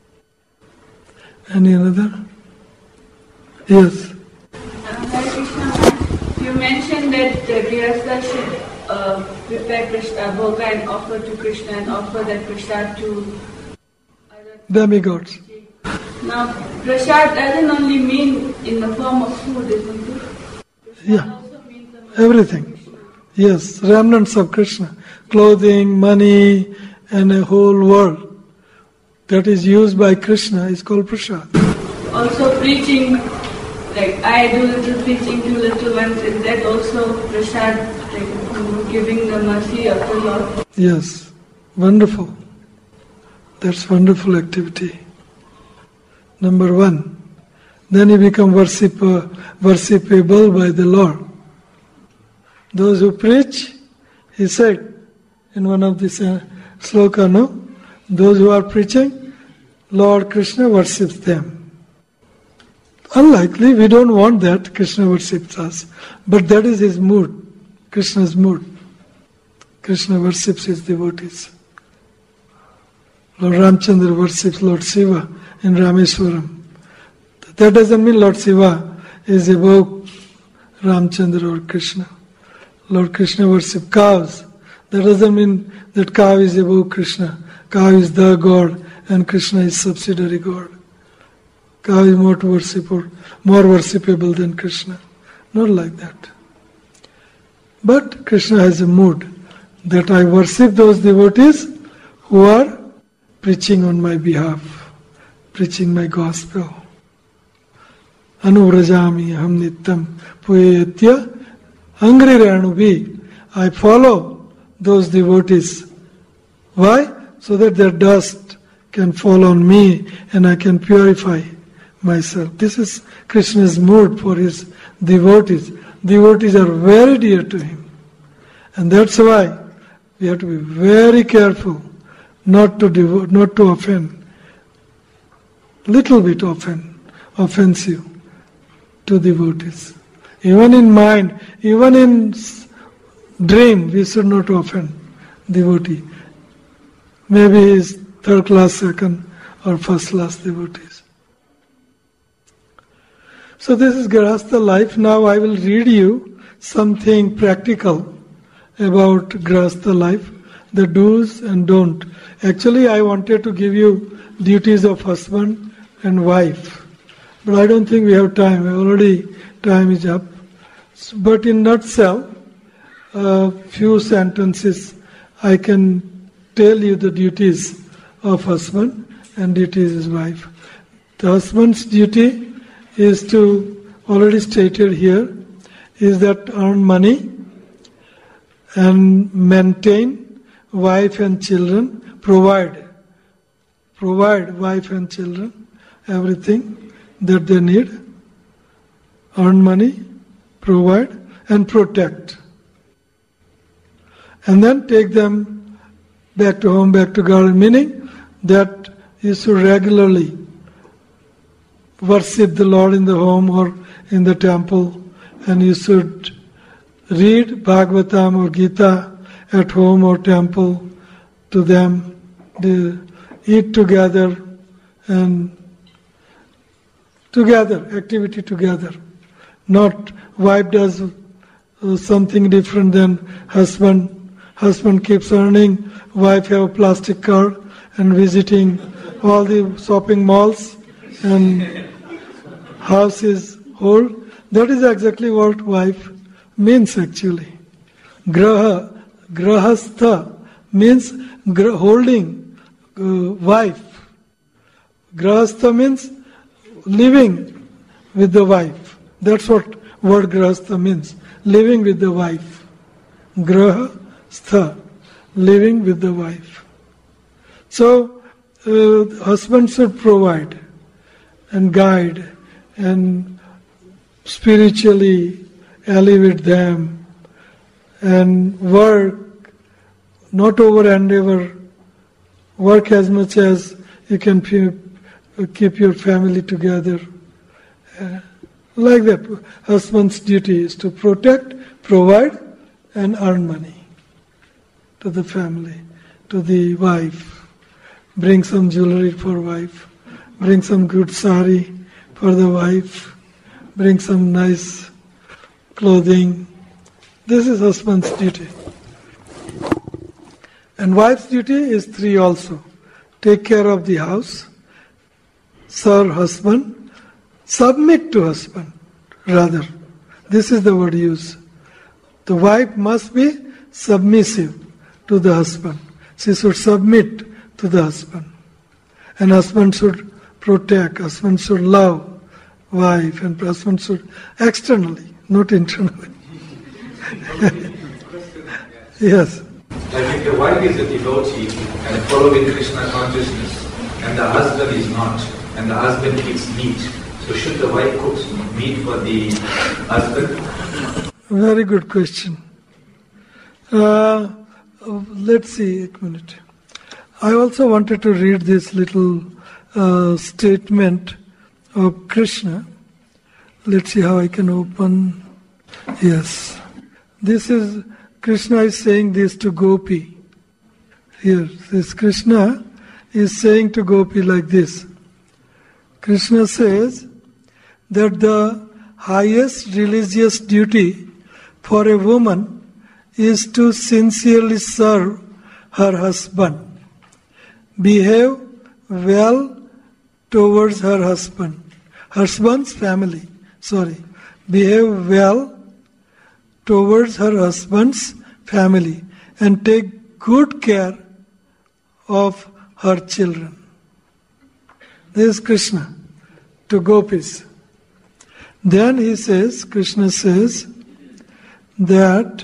Any another? Yes. Hare Krishna, you mentioned that the Grihastha should uh, prepare Krishna, bhoga and offer to Krishna and offer that prasad to other demigods. Now, prasad doesn't only mean in the form of food, isn't it? Prasad Yeah. also means the form Everything. of Krishna. Yes, remnants of Krishna. Clothing, money, and a whole world that is used by Krishna is called prasad. Also preaching, like I do little preaching to little ones, is that also prasad, like you know, giving the mercy of the Lord? Yes, wonderful. That's wonderful activity. Number one. Then you become worship, uh, worshipable by the Lord. Those who preach, he said in one of these uh, sloka, no? Those who are preaching, Lord Krishna worships them. Unlikely, we don't want that Krishna worships us. But that is his mood, Krishna's mood. Krishna worships his devotees. Lord Ramchandra worships Lord Shiva in Rameswaram. That doesn't mean Lord Shiva is above Ramchandra or Krishna. Lord Krishna worships cows. That doesn't mean that cow is above Krishna. Cow is the God and Krishna is subsidiary God. Cow is more worshipable, more worshipable than Krishna. Not like that. But Krishna has a mood that I worship those devotees who are preaching on my behalf, preaching my gospel. Anuvrajami ham nityam puyetya angrirenubi. I follow those devotees. Why? So that their dust can fall on me and I can purify myself. This is Krishna's mood for his devotees. Devotees are very dear to him. And that's why we have to be very careful not to devo- not to offend. Little bit offend, offensive to devotees. Even in mind, even in dream, we should not offend devotee. Maybe he is third class, second or first class devotees. So this is Grihastha life. Now I will read you something practical about Grihastha life, the do's and don't. Actually I wanted to give you duties of husband and wife. But I don't think we have time. Already time is up. But in nutshell, a few sentences I can tell you the duties of husband and duties of wife. The husband's duty is to, already stated here, is that earn money and maintain wife and children, provide, provide wife and children everything that they need, earn money, provide and protect. And then take them back to home, back to garden, meaning that you should regularly worship the Lord in the home or in the temple, and you should read Bhagavatam or Gita at home or temple to them. They eat together and together, activity together. Not wife does uh, something different than husband. Husband keeps earning, wife have a plastic car and visiting all the shopping malls and house is whole. That is exactly what wife means actually. Graha, grahastha means gra- holding uh, wife. Grahastha means living with the wife. That's what word grahastha means. Living with the wife. Grahastha, living with the wife. So, uh, husband should provide and guide and spiritually elevate them and work, not over endeavor, work as much as you can keep your family together. Uh, like that, husband's duty is to protect, provide and earn money to the family, to the wife. Bring some jewelry for wife, bring some good sari for the wife, bring some nice clothing. This is husband's duty. And wife's duty is three also. Take care of the house, serve husband, submit to husband, rather. This is the word used. The wife must be submissive to the husband. She should submit to the husband. And husband should protect, husband should love wife, and husband should externally, not internally. Yes. Like if the wife is a devotee and following Krishna consciousness, and the husband is not, and the husband eats meat, so should the wife cook meat for the husband? Very good question. Uh, let's see, a minute. I also wanted to read this little uh, statement of Krishna. Let's see how I can open. Yes. This is, Krishna is saying this to Gopi. Here, this Krishna is saying to Gopi like this. Krishna says that the highest religious duty for a woman is to sincerely serve her husband, behave well towards her husband, husband's family, sorry, behave well towards her husband's family and take good care of her children. This is Krishna to gopis. Then he says, Krishna says that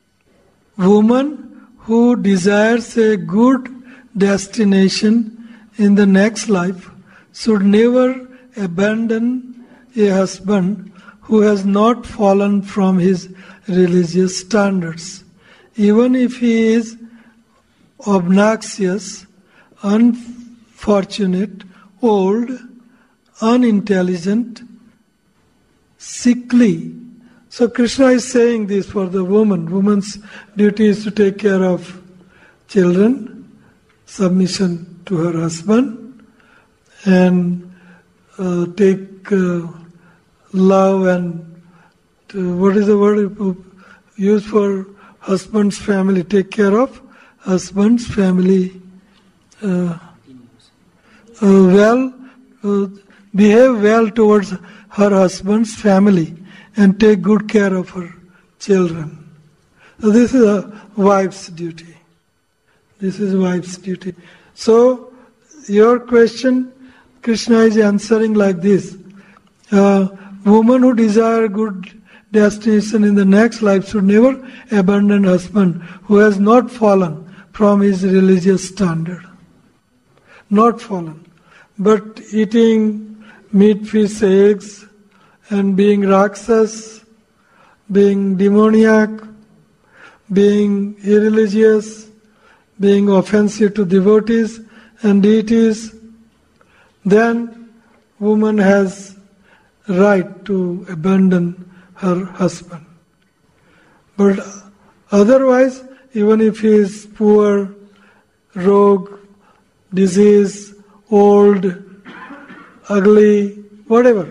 woman who desires a good destination in the next life should never abandon a husband who has not fallen from his religious standards, even if he is obnoxious, unfortunate, old, unintelligent, sickly. So Krishna is saying this for the woman. Woman's duty is to take care of children, submission to her husband, and uh, take uh, love and uh, what is the word used for husband's family? Take care of husband's family. Uh, uh, well, uh, behave well towards her husband's family and take good care of her children. So this is a wife's duty. This is wife's duty. So, your question, Krishna is answering like this. Uh, woman who desire good destination in the next life should never abandon husband who has not fallen from his religious standard. Not fallen. But eating meat, fish, eggs, and being Rakshas, being demoniac, being irreligious, being offensive to devotees and deities, then woman has right to abandon her husband. But otherwise, even if he is poor, rogue, disease, old, ugly, whatever.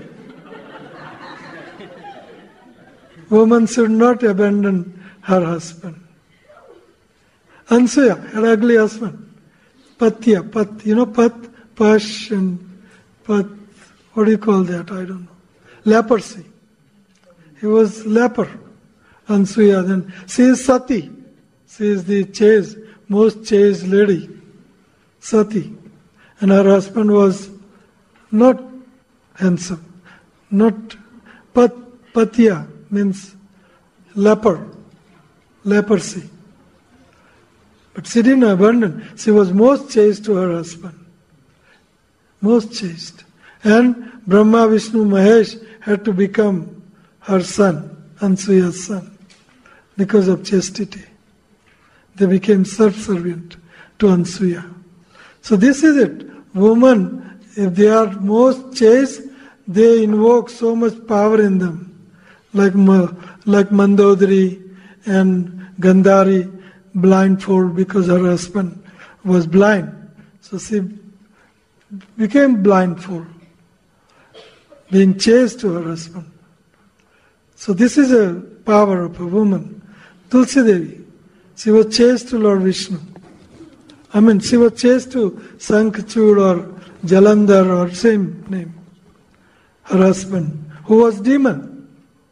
Woman should not abandon her husband. Ansuya had an ugly husband. Patya, Pat, you know Pat, Pash and Pat, what do you call that? I don't know. Leprosy. He was leper. Ansuya, then she is Sati. She is the chaste, most chaste lady. Sati. And her husband was not handsome. Not Pat, Patya means leper. Leprosy. But she didn't abandon. She was most chaste to her husband. Most chaste. And Brahma, Vishnu, Mahesh had to become her son, Ansuya's son, because of chastity. They became subservient to Ansuya. So this is it. Women, if they are most chaste, they invoke so much power in them. Like, like Mandodari and Gandhari, blindfold because her husband was blind. So she became blindfold, being chaste to her husband. So this is a power of a woman. Tulsi Devi, she was chaste to Lord Vishnu. I mean, she was chaste to Sankhachud or Jalandhar or same name. Her husband, who was demon,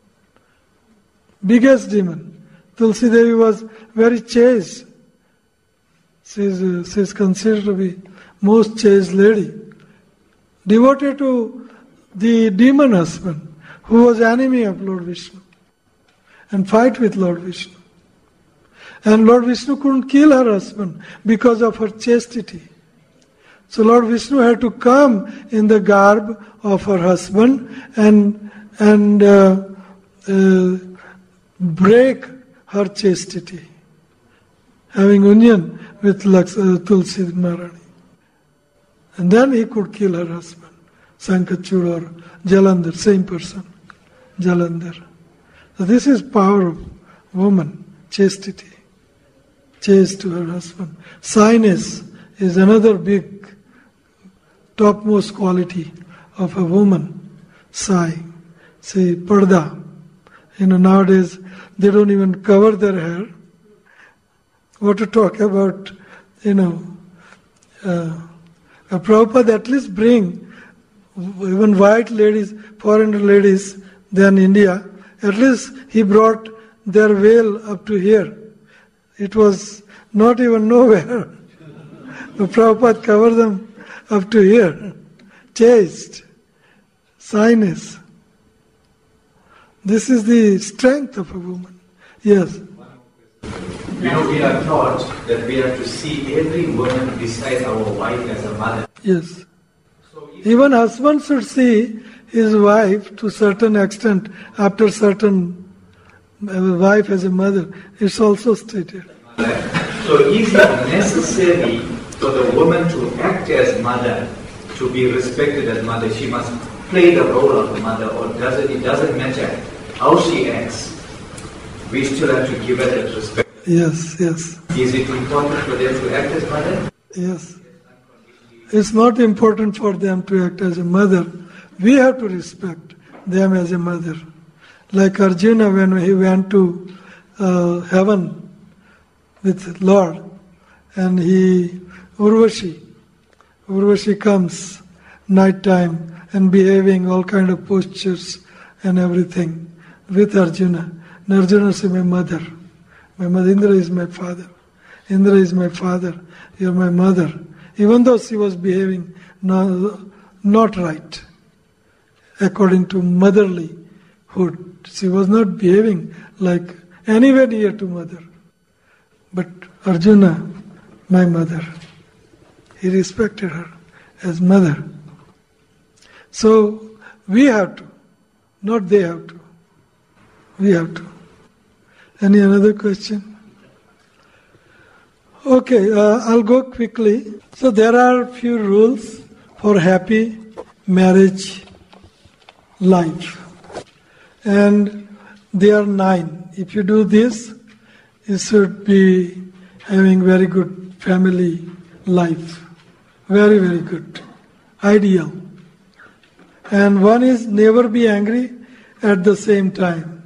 biggest demon. Tulsi Devi was very chaste. She is, uh, she is considered to be most chaste lady. Devoted to the demon husband, who was enemy of Lord Vishnu, and fight with Lord Vishnu. And Lord Vishnu couldn't kill her husband because of her chastity. So Lord Vishnu had to come in the garb of her husband and and uh, uh, break her chastity, having union with Laks, uh, Tulsi Maharani. And then he could kill her husband, Sankhachud or Jalandhar, same person, Jalandhar. So this is power of woman, chastity, chaste to her husband. Shyness is another big, topmost quality of a woman. Shy, say parda. You know, nowadays they don't even cover their hair. What to talk about, you know, uh, a Prabhupada at least bring even white ladies, foreigner ladies than India, at least he brought their veil up to here. It was not even nowhere. The Prabhupada covered them up to here. Chaste, shyness. This is the strength of a woman. Yes. You know, we are taught that we have to see every woman beside our wife as a mother. Yes. Even husband should see his wife to certain extent after certain uh, wife as a mother. It's also stated. So is it necessary for the woman to act as mother, to be respected as mother? She must play the role of a mother, or does it, it doesn't matter how she acts, we still have to give her that respect? Yes, yes. Is it important for them to act as mother? Yes. It's not important for them to act as a mother. We have to respect them as a mother. Like Arjuna, when he went to uh, heaven with Lord, and he, Urvashi, Urvashi comes night time and behaving all kind of postures and everything with Arjuna. And Arjuna said, my mother, my mother, Indra is my father. Indra is my father, you're my mother. Even though she was behaving not, not right, according to motherlyhood. She was not behaving like anywhere near to mother. But Arjuna, my mother, he respected her as mother. So we have to, not they have to. We have to. Any another question? Okay, uh, I'll go quickly. So there are few rules for happy marriage life. And they are nine. If you do this, you should be having very good family life. Very, very good. Ideal. And one is never be angry at the same time.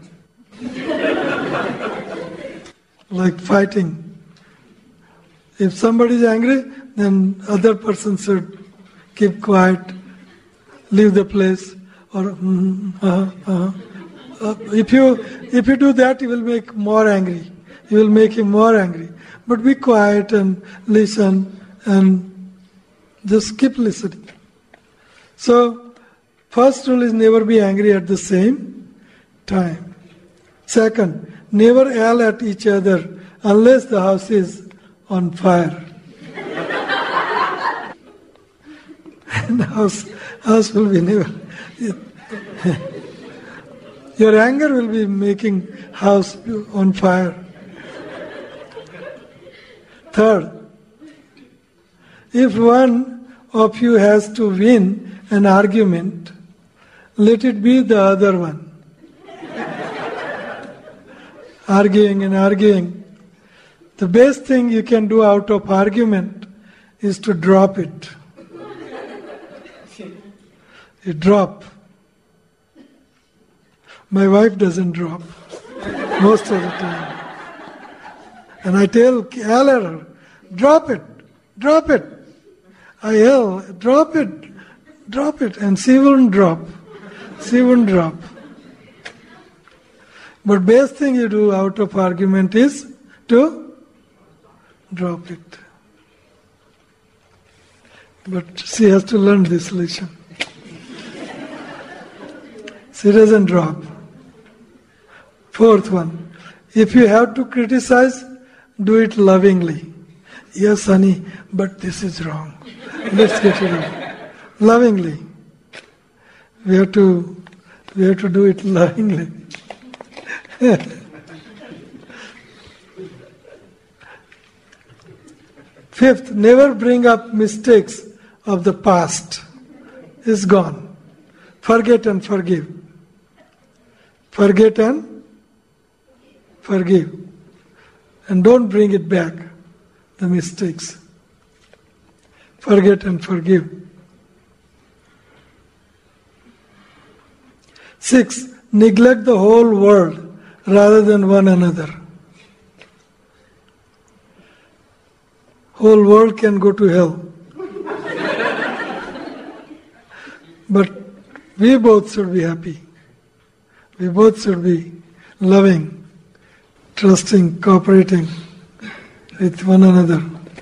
Like fighting. If somebody is angry, then other person should keep quiet, leave the place, or mm, uh, uh, uh, if you if you do that, you will make more angry. You will make him more angry. But be quiet and listen and just keep listening. So, first rule is never be angry at the same time. Second, never yell at each other unless the house is on fire. And house, house will be never. Your anger will be making house on fire. Third, if one of you has to win an argument, let it be the other one. Arguing and arguing. The best thing you can do out of argument is to drop it. You drop. My wife doesn't drop most of the time. And I tell, yell at her, drop it, drop it. I yell, drop it, drop it. And she won't drop. She won't drop. But best thing you do out of argument is to drop it. But she has to learn this lesson. She doesn't drop. Fourth one, if you have to criticize, do it lovingly. Yes, honey, but this is wrong. Let's get it out. Lovingly. We have to, we have to do it lovingly. Fifth, never bring up mistakes of the past. It's gone. Forget and forgive. Forget and forgive. And don't bring it back, the mistakes. Forget and forgive. Six, neglect the whole world rather than one another. Whole world can go to hell. But we both should be happy. We both should be loving, trusting, cooperating with one another.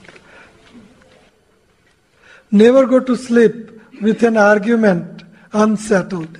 Never go to sleep with an argument unsettled.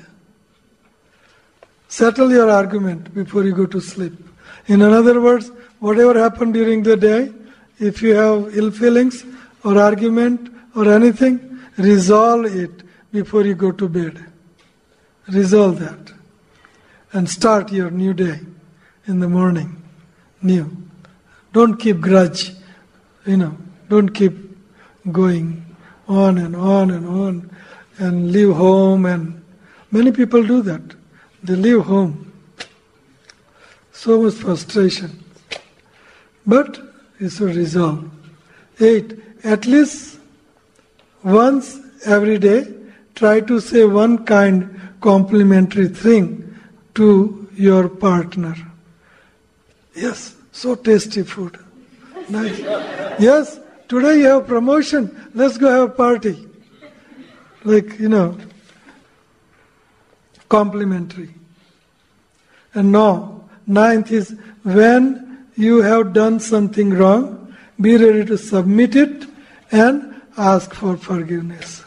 Settle your argument before you go to sleep. In other words, whatever happened during the day, if you have ill feelings or argument or anything, resolve it before you go to bed. Resolve that. And start your new day in the morning. New. Don't keep grudge. You know, don't keep going on and on and on and leave home. And many people do that. They leave home. So much frustration. But you should resolve. Eight, at least once every day, try to say one kind complimentary thing to your partner. Yes, so tasty food. Nice. Yes, today you have promotion. Let's go have a party. Like, you know, complimentary. And now, ninth is when you have done something wrong, be ready to submit it and ask for forgiveness.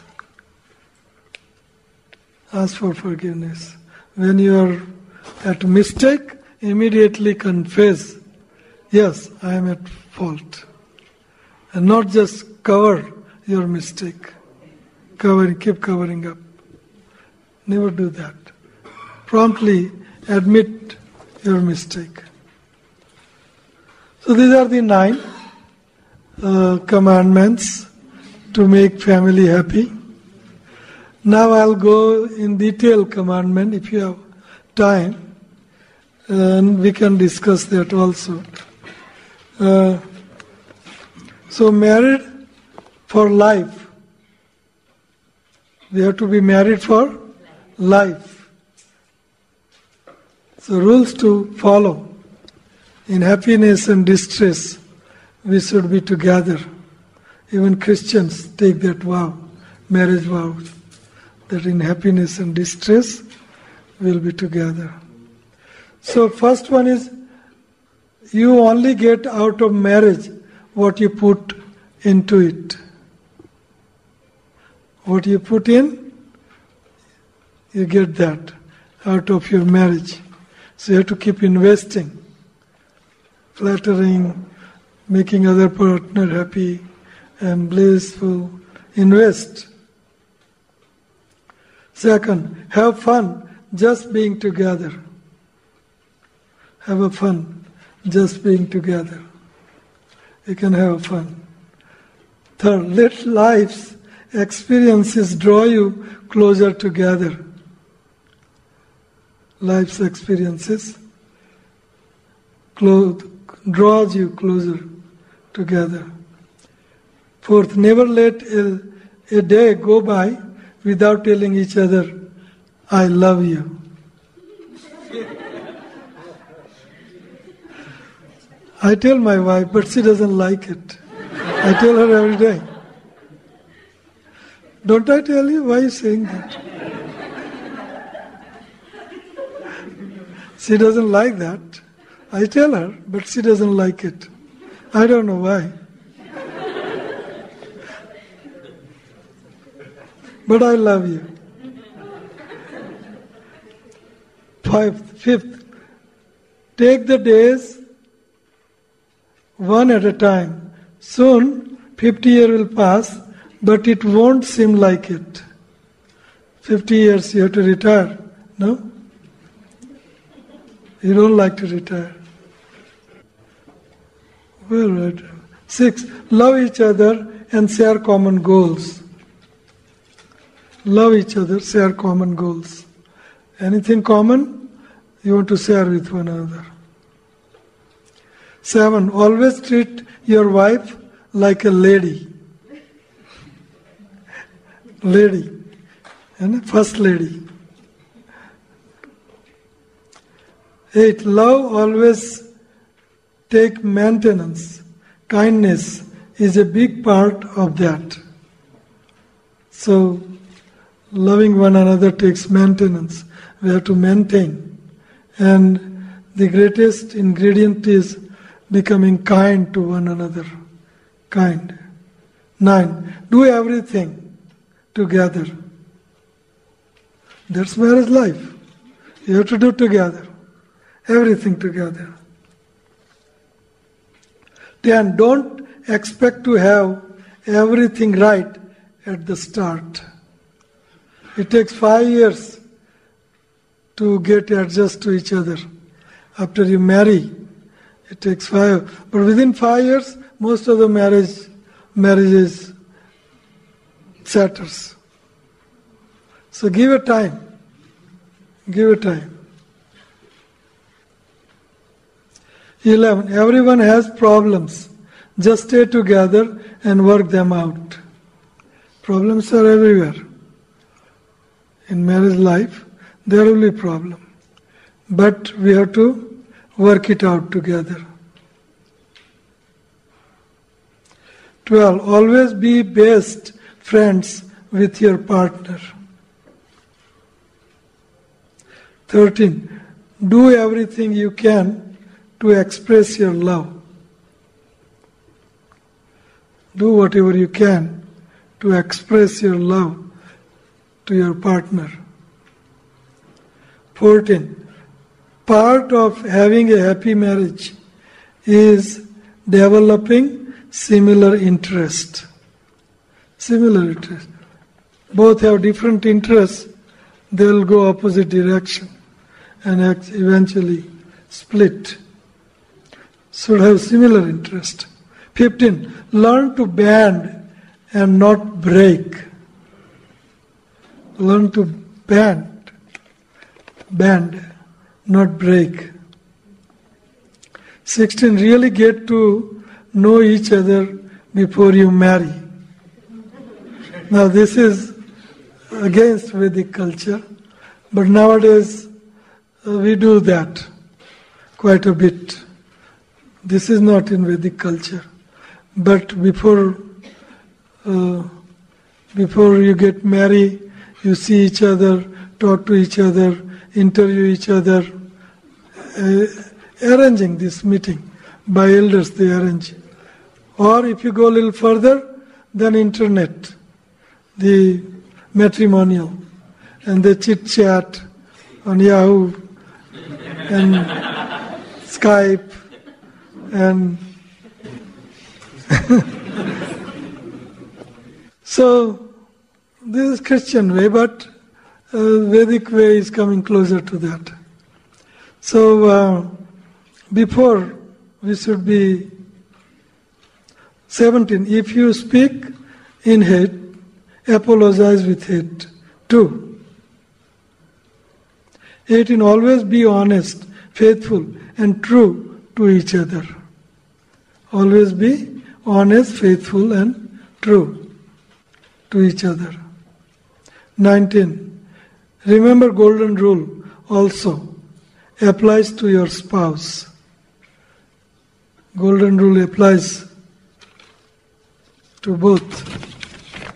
Ask for forgiveness. When you are at mistake, immediately confess, yes, I am at fault. And not just cover your mistake. Cover, keep covering up. Never do that. Promptly admit your mistake. So these are the nine uh, commandments to make family happy. Now I'll go in detail commandment if you have time, and we can discuss that also. Uh, so married for life. We have to be married for life. So rules to follow. In happiness and distress, we should be together. Even Christians take that vow, marriage vow, that in happiness and distress, we'll be together. So first one is, you only get out of marriage what you put into it. What you put in, you get that out of your marriage. So you have to keep investing, flattering, making other partner happy and blissful. Invest. Second, have fun just being together. Have a fun just being together. You can have fun. Third, let life's experiences draw you closer together. Life's experiences clo- draws you closer together. Fourth, never let a, a day go by without telling each other, I love you. I tell my wife, but she doesn't like it. I tell her every day. Don't I tell you? Why are you saying that? She doesn't like that. I tell her, but she doesn't like it. I don't know why. But I love you. Five, fifth, take the days one at a time. Soon, fifty years will pass, but it won't seem like it. Fifty years you have to retire, no? You don't like to retire. Well, right. Six, love each other and share common goals. Love each other, share common goals. Anything common, you want to share with one another. Seven, always treat your wife like a lady. Lady. And first lady. Eight, love always take maintenance. Kindness is a big part of that. So, loving one another takes maintenance. We have to maintain. And the greatest ingredient is becoming kind to one another. Kind. Nine, do everything together. That's marriage life. You have to do together. Everything together. Ten, don't expect to have everything right at the start. It takes five years to get adjust to each other. After you marry, it takes five. But within five years, most of the marriage marriages shatters. So give it time. Give it time. Eleven. Everyone has problems. Just stay together and work them out. Problems are everywhere. In marriage life, there will be problems. But we have to work it out together. Twelve. Always be best friends with your partner. Thirteen. Do everything you can to express your love. Do whatever you can to express your love to your partner. Fourteen. Part of having a happy marriage is developing similar interest. Similar interest. Both have different interests, they will go opposite direction and eventually split. Should have similar interest. Fifteen. Learn to bend and not break. Learn to bend, bend, not break. Sixteen. Really get to know each other before you marry. Now this is against Vedic culture. But nowadays uh, we do that quite a bit. This is not in Vedic culture. But before uh, before you get married, you see each other, talk to each other, interview each other, uh, arranging this meeting. By elders they arrange. Or if you go a little further, then internet, the matrimonial, and they chit-chat on Yahoo and Skype and so this is Christian way, but uh, Vedic way is coming closer to that. So uh, before we should be seventeen. If you speak in hate, apologize with hate. Two. eighteen. Always be honest, faithful, and true to each other. Always be honest, faithful, and true to each other. nineteen. Remember golden rule also applies to your spouse. Golden rule applies to both.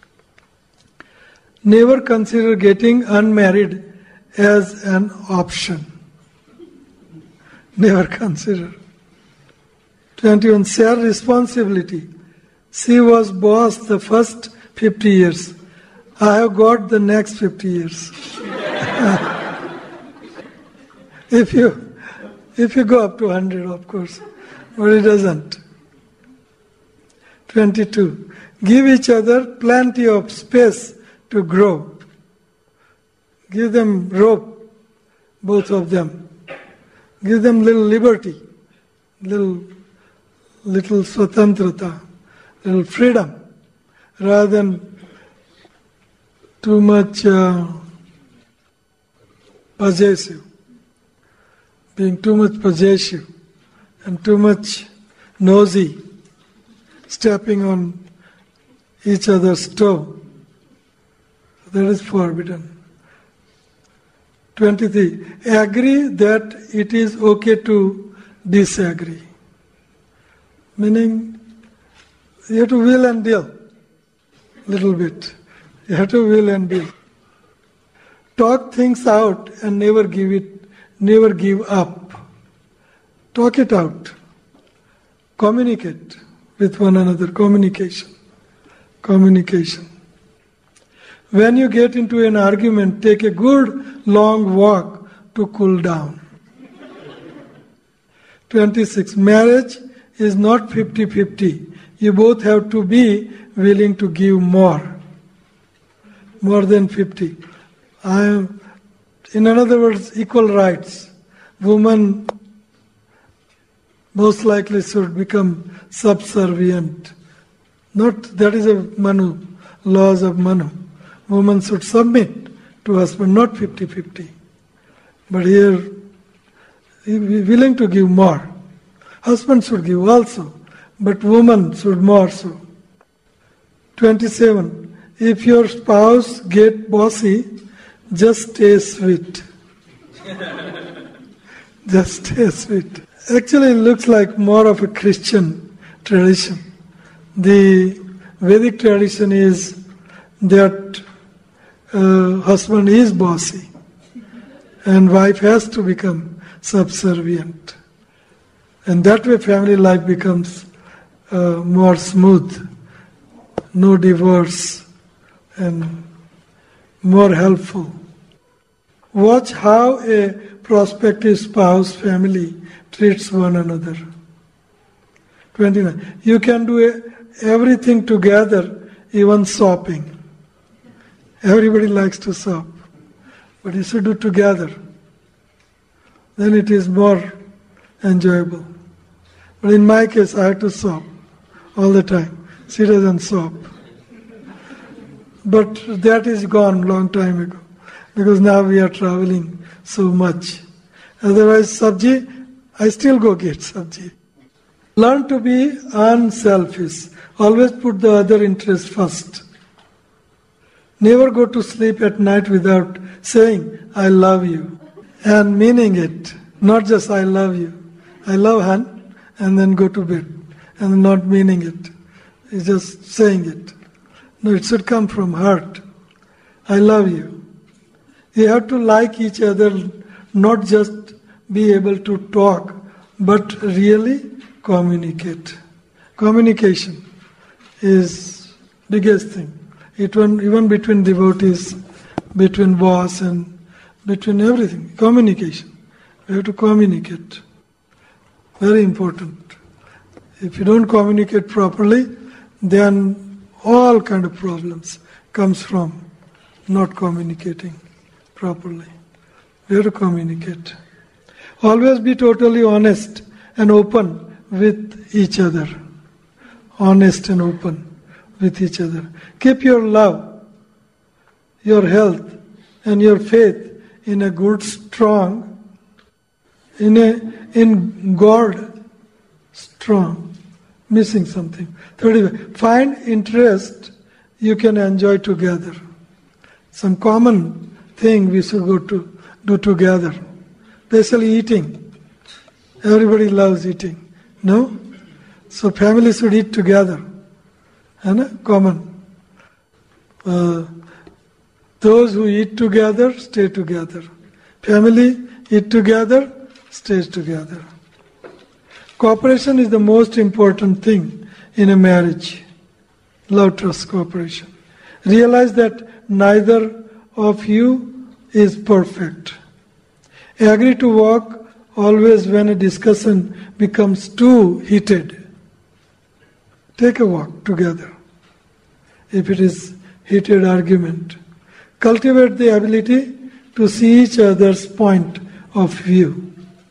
Never consider getting unmarried as an option. Never consider. twenty-one. Share responsibility. She was boss the first fifty years. I have got the next fifty years. if you if you go up to one hundred, of course, but it doesn't. twenty-two. Give each other plenty of space to grow. Give them rope, both of them. Give them little liberty, little little swatantrata, little freedom, rather than too much uh, possessive, being too much possessive and too much nosy, stepping on each other's toe. That is forbidden. twenty-three. Agree that it is okay to disagree. Meaning, you have to will and deal a little bit. You have to will and deal. Talk things out and never give it, never give up. Talk it out. Communicate with one another. Communication. Communication. When you get into an argument, take a good long walk to cool down. twenty-six. Marriage is not fifty-fifty. You both have to be willing to give more. More than fifty. I am, in other words, equal rights. Woman most likely should become subservient. Not, that is a Manu, laws of Manu. Woman should submit to husband, not fifty-fifty. But here, he be willing to give more. Husband should give also, but woman should more so. twenty-seven. If your spouse get bossy, just stay sweet. Just stay sweet. Actually, it looks like more of a Christian tradition. The Vedic tradition is that uh, husband is bossy and wife has to become subservient. And that way family life becomes uh, more smooth, no divorce, and more helpful. Watch how a prospective spouse family treats one another. twenty-nine. You can do a, everything together, even shopping. Everybody likes to shop, but you should do together. Then it is more enjoyable. But in my case, I have to shop all the time. She doesn't shop. But that is gone long time ago, because now we are traveling so much. Otherwise, sabji, I still go get sabji. Learn to be unselfish. Always put the other interest first. Never go to sleep at night without saying, I love you, and meaning it. Not just I love you. I love Han, and then go to bed, and not meaning it. It's just saying it. No, it should come from heart. I love you. You have to like each other, not just be able to talk, but really communicate. Communication is biggest thing. It one, even between devotees, between boss and between everything. Communication. We have to communicate. Very important. If you don't communicate properly, then all kind of problems comes from not communicating properly. We have to communicate. Always be totally honest and open with each other. Honest and open with each other. Keep your love, your health, and your faith in a good, strong, in a in God, strong. Missing something. thirty-five. Find interest you can enjoy together. Some common thing we should go to do together. Especially eating. Everybody loves eating. No? So family should eat together. And common. Uh, those who eat together, stay together. Family eat together, stays together. Cooperation is the most important thing in a marriage. Love, trust, cooperation. Realize that neither of you is perfect. Agree to walk always when a discussion becomes too heated. Take a walk together. If it is heated argument, cultivate the ability to see each other's point of view.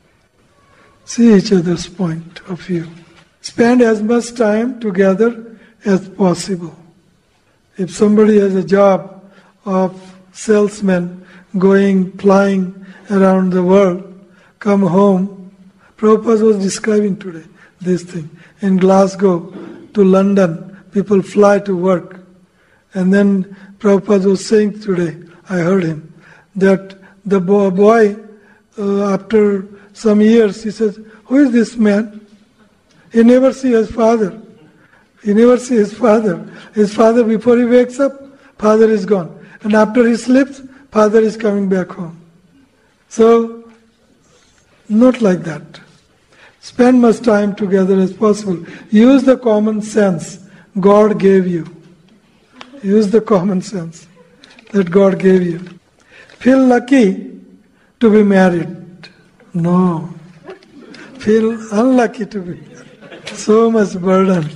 See each other's point of view. Spend as much time together as possible. If somebody has a job of salesman going, flying around the world, come home, Prabhupada was describing today this thing. In Glasgow to London, people fly to work. And then Prabhupada was saying today, I heard him, that the boy, uh, after some years, he says, who is this man? He never see his father. He never see his father. His father, before he wakes up, father is gone. And after he sleeps, father is coming back home. So, not like that. Spend much time together as possible. Use the common sense God gave you. Use the common sense that God gave you. Feel lucky to be married. No. Feel unlucky to be. So much burden.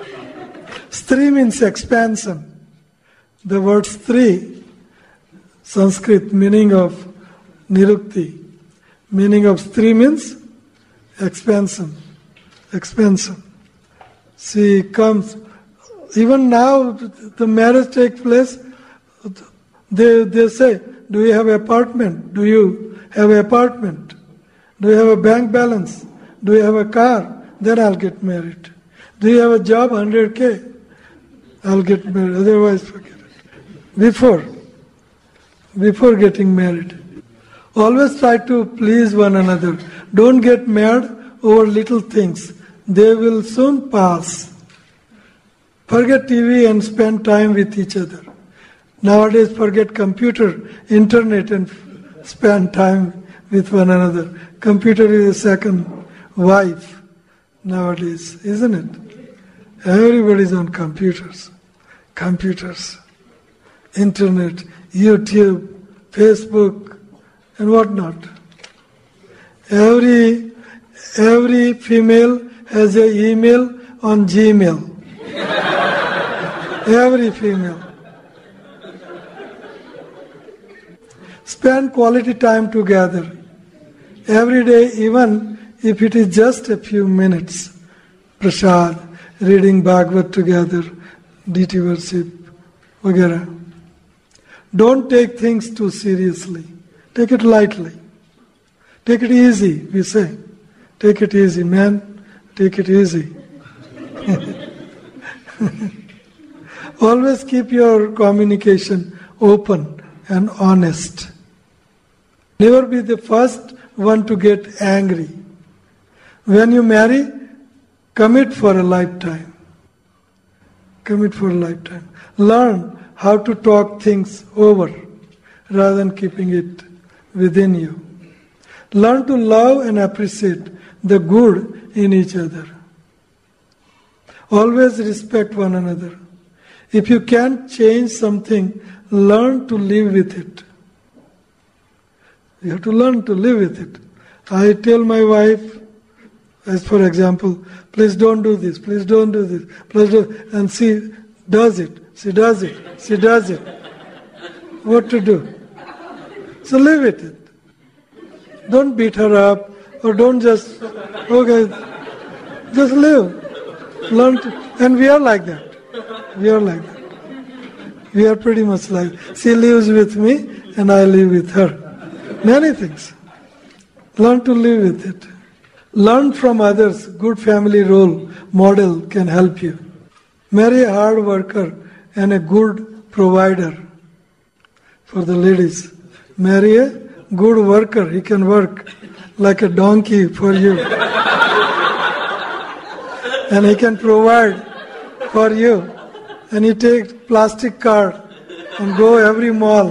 Stri means expansion. The word stri, Sanskrit meaning of nirukti. Meaning of stri means expansion. Expansion. See, comes. Even now, the marriage takes place. They they say, do you have an apartment? Do you have an apartment? Do you have a bank balance? Do you have a car? Then I'll get married. Do you have a job, one hundred K? I'll get married. Otherwise, forget it. Before, before getting married. Always try to please one another. Don't get mad over little things. They will soon pass. Forget T V and spend time with each other. Nowadays, forget computer, internet, and spend time with one another. Computer is a second wife nowadays, isn't it? Everybody's on computers. Computers, internet, YouTube, Facebook, and whatnot. Every every female has an email on Gmail. Every female. Spend quality time together. Every day, even if it is just a few minutes. Prasad, reading Bhagavad together, D T worship, et cetera. Don't take things too seriously. Take it lightly. Take it easy, we say. Take it easy, man. Take it easy. Always keep your communication open and honest. Never be the first one to get angry. When you marry, commit for a lifetime. Commit for a lifetime. Learn how to talk things over rather than keeping it within you. Learn to love and appreciate the good in each other. Always respect one another. If you can't change something, learn to live with it. You have to learn to live with it. I tell my wife, as for example, please don't do this, please don't do this, please do, and she does it, she does it, she does it. What to do? So live with it. Don't beat her up, or don't just, okay, just live. Learn to, and we are like that. We are like that. We are pretty much like, she lives with me and I live with her. Many things. Learn to live with it. Learn from others. Good family role model can help you. Marry a hard worker and a good provider. For the ladies, marry a good worker. He can work like a donkey for you. And he can provide for you. And you take plastic card and go every mall.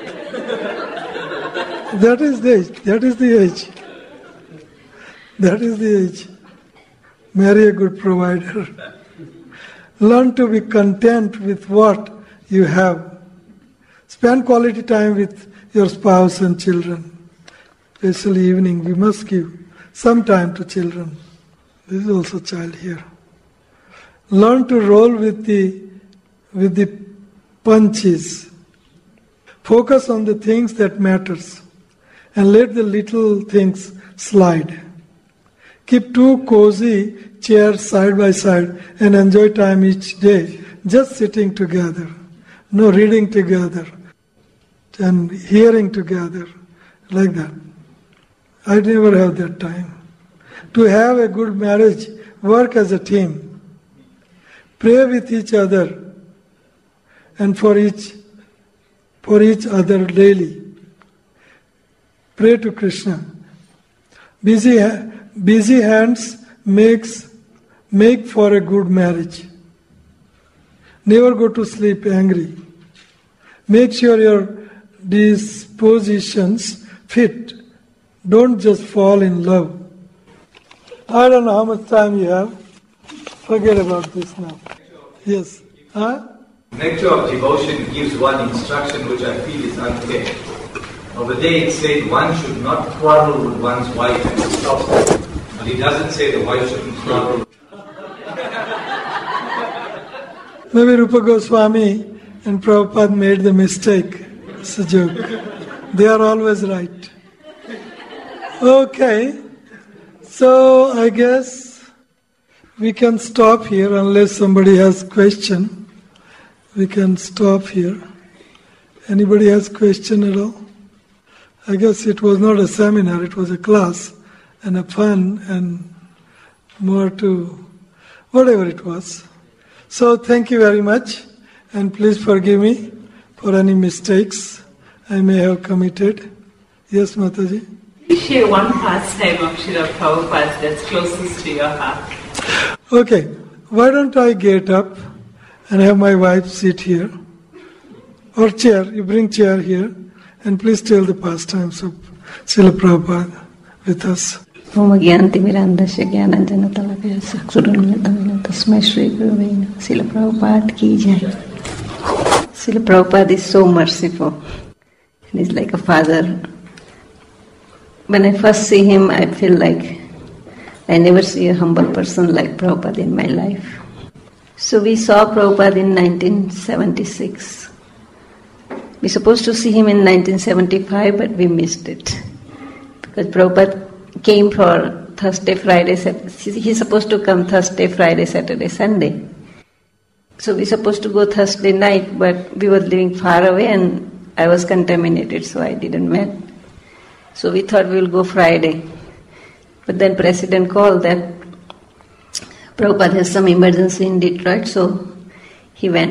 That is the age. That is the age. That is the age. Marry a good provider. Learn to be content with what you have. Spend quality time with your spouse and children. Especially evening, we must give some time to children. This is also a child here. Learn to roll with the with the punches. Focus on the things that matters and let the little things slide. Keep two cozy chairs side by side and enjoy time each day, just sitting together. No reading together and hearing together, like that. I never have that time. To have a good marriage, work as a team. Pray with each other and for each for each other daily. Pray to Krishna. Busy busy hands makes make for a good marriage. Never go to sleep angry. Make sure your dispositions fit. Don't just fall in love. I don't know how much time you have. Forget about this now. Yes. Huh? Nectar of devotion gives one instruction which I feel is unfair. Over there it said one should not quarrel with one's wife and stop her. But it doesn't say the wife shouldn't quarrel. Maybe Rupa Goswami and Prabhupada made the mistake. It's a joke. They are always right. Okay. So I guess we can stop here unless somebody has question. We can stop here. Anybody has question at all? I guess it was not a seminar, it was a class and a fun and more to whatever it was. So thank you very much and please forgive me for any mistakes I may have committed. Yes, Mataji? Share one pastime of Srila Prabhupada's that's closest to your heart. Okay, why don't I get up and have my wife sit here? Or chair, you bring chair here and please tell the pastimes of Srila Prabhupada with us. Om Gyanti Mirandasya Gyananjana Talakaya Saksurunatavina Tasmai Shri Guruvena Srila Prabhupada ki jai. Srila Prabhupada is so merciful. And he's like a father. When I first see him, I feel like I never see a humble person like Prabhupada in my life. So we saw Prabhupada in nineteen seventy-six. We were supposed to see him in nineteen seventy-five, but we missed it. Because Prabhupada came for Thursday, Friday, Saturday. He's supposed to come Thursday, Friday, Saturday, Sunday. So we were supposed to go Thursday night, but we were living far away and I was contaminated, so I didn't met. So we thought we will go Friday. But then President called that Prabhupada has some emergency in Detroit, so he went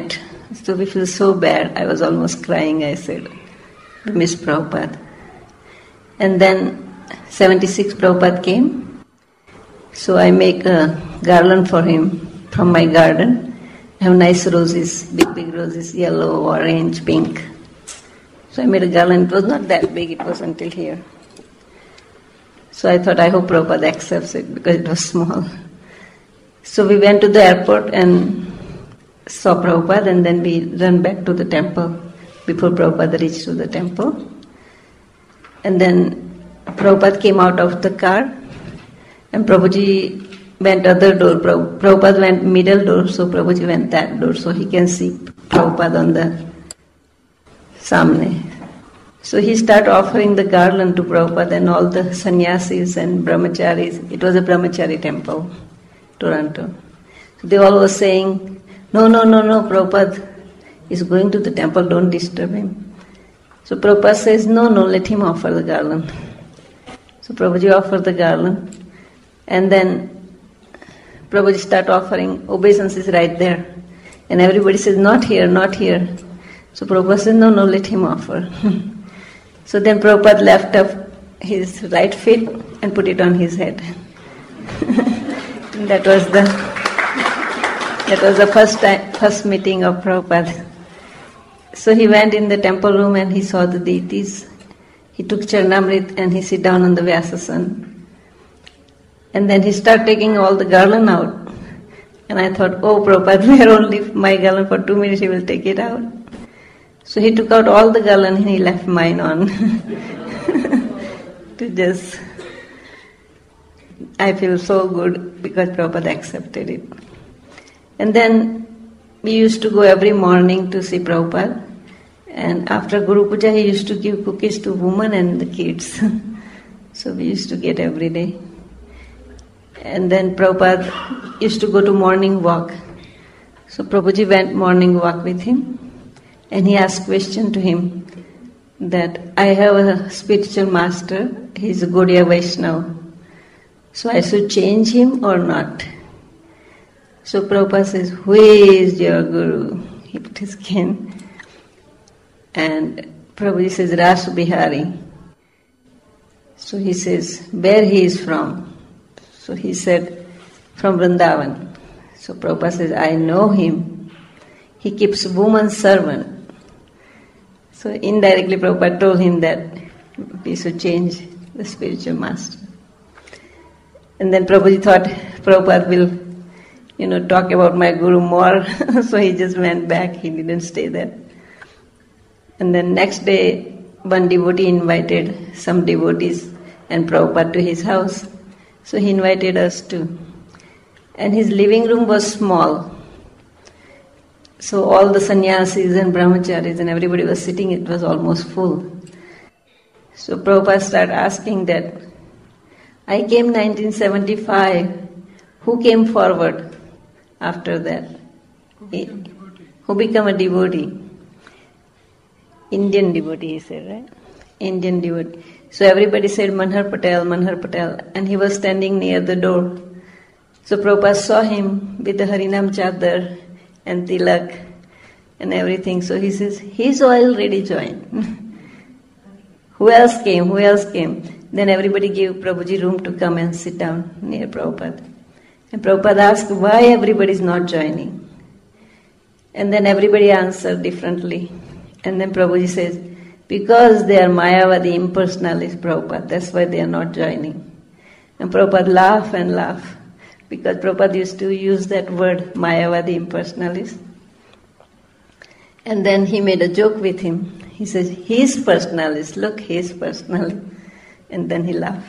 So we feel so bad. I was almost crying. I said, we miss Prabhupada. And then seventy-six Prabhupada came. So I make a garland for him from my garden. I have nice roses, big, big roses, yellow, orange, pink. So I made a garland. It was not that big, it was until here. So I thought, I hope Prabhupada accepts it because it was small. So we went to the airport and saw Prabhupada, and then we ran back to the temple before Prabhupada reached to the temple. And then Prabhupada came out of the car, and Prabhuji went other door. Prabhupada went middle door, so Prabhuji went that door, so he can see Prabhupada on the samne. So he started offering the garland to Prabhupada and all the sannyasis and brahmacharis. It was a brahmachari temple, Toronto. So they all were saying, no, no, no, no, Prabhupada is going to the temple, don't disturb him. So Prabhupada says, no, no, let him offer the garland. So Prabhuji offered the garland, and then Prabhuji started offering obeisances right there. And everybody says, not here, not here. So Prabhupada says, no, no, let him offer. So then Prabhupada left up his right feet and put it on his head. that was the that was the first time, first meeting of Prabhupada. So he went in the temple room and he saw the deities. He took Charnamrit and he sit down on the Vyasasana. And then he started taking all the garland out. And I thought, oh Prabhupada, we are only my garland for two minutes, he will take it out. So he took out all the garland and he left mine on. to just, I feel so good because Prabhupada accepted it. And then we used to go every morning to see Prabhupada. And after Guru Puja, he used to give cookies to women and the kids. So we used to get every day. And then Prabhupada used to go to morning walk. So Prabhuji went morning walk with him. And he asked question to him that I have a spiritual master, he is a Gaudiya Vaishnava. So I should change him or not? So Prabhupada says, who is your Guru? He put his cane. And Prabhuji says, Rasu Bihari. So he says, where he is from? So he said, from Vrindavan. So Prabhupada says, I know him. He keeps woman's servant. So indirectly Prabhupada told him that we should change the spiritual master. And then Prabhuji thought Prabhupada will, you know, talk about my Guru more. So he just went back, he didn't stay there. And then next day, one devotee invited some devotees and Prabhupada to his house. So he invited us too. And his living room was small. So all the sannyasis and brahmacharis and everybody was sitting, it was almost full. So Prabhupada started asking that, I came nineteen seventy-five, who came forward after that? Who became a devotee? Indian devotee, he said, right? Indian devotee. So everybody said Manhar Patel, Manhar Patel, and he was standing near the door. So Prabhupada saw him with the Harinam Chadar and Tilak and everything. So he says, he's already joined. Who else came? Who else came? Then everybody gave Prabhuji room to come and sit down near Prabhupada. And Prabhupada asked, why everybody is not joining? And then everybody answered differently. And then Prabhuji says, because they are Mayavadi impersonalists, Prabhupada, that's why they are not joining. And Prabhupada laughed and laughed, because Prabhupada used to use that word, Mayavadi impersonalist. And then he made a joke with him. He says, he's personalist, look, he's personalist. And then he laughed.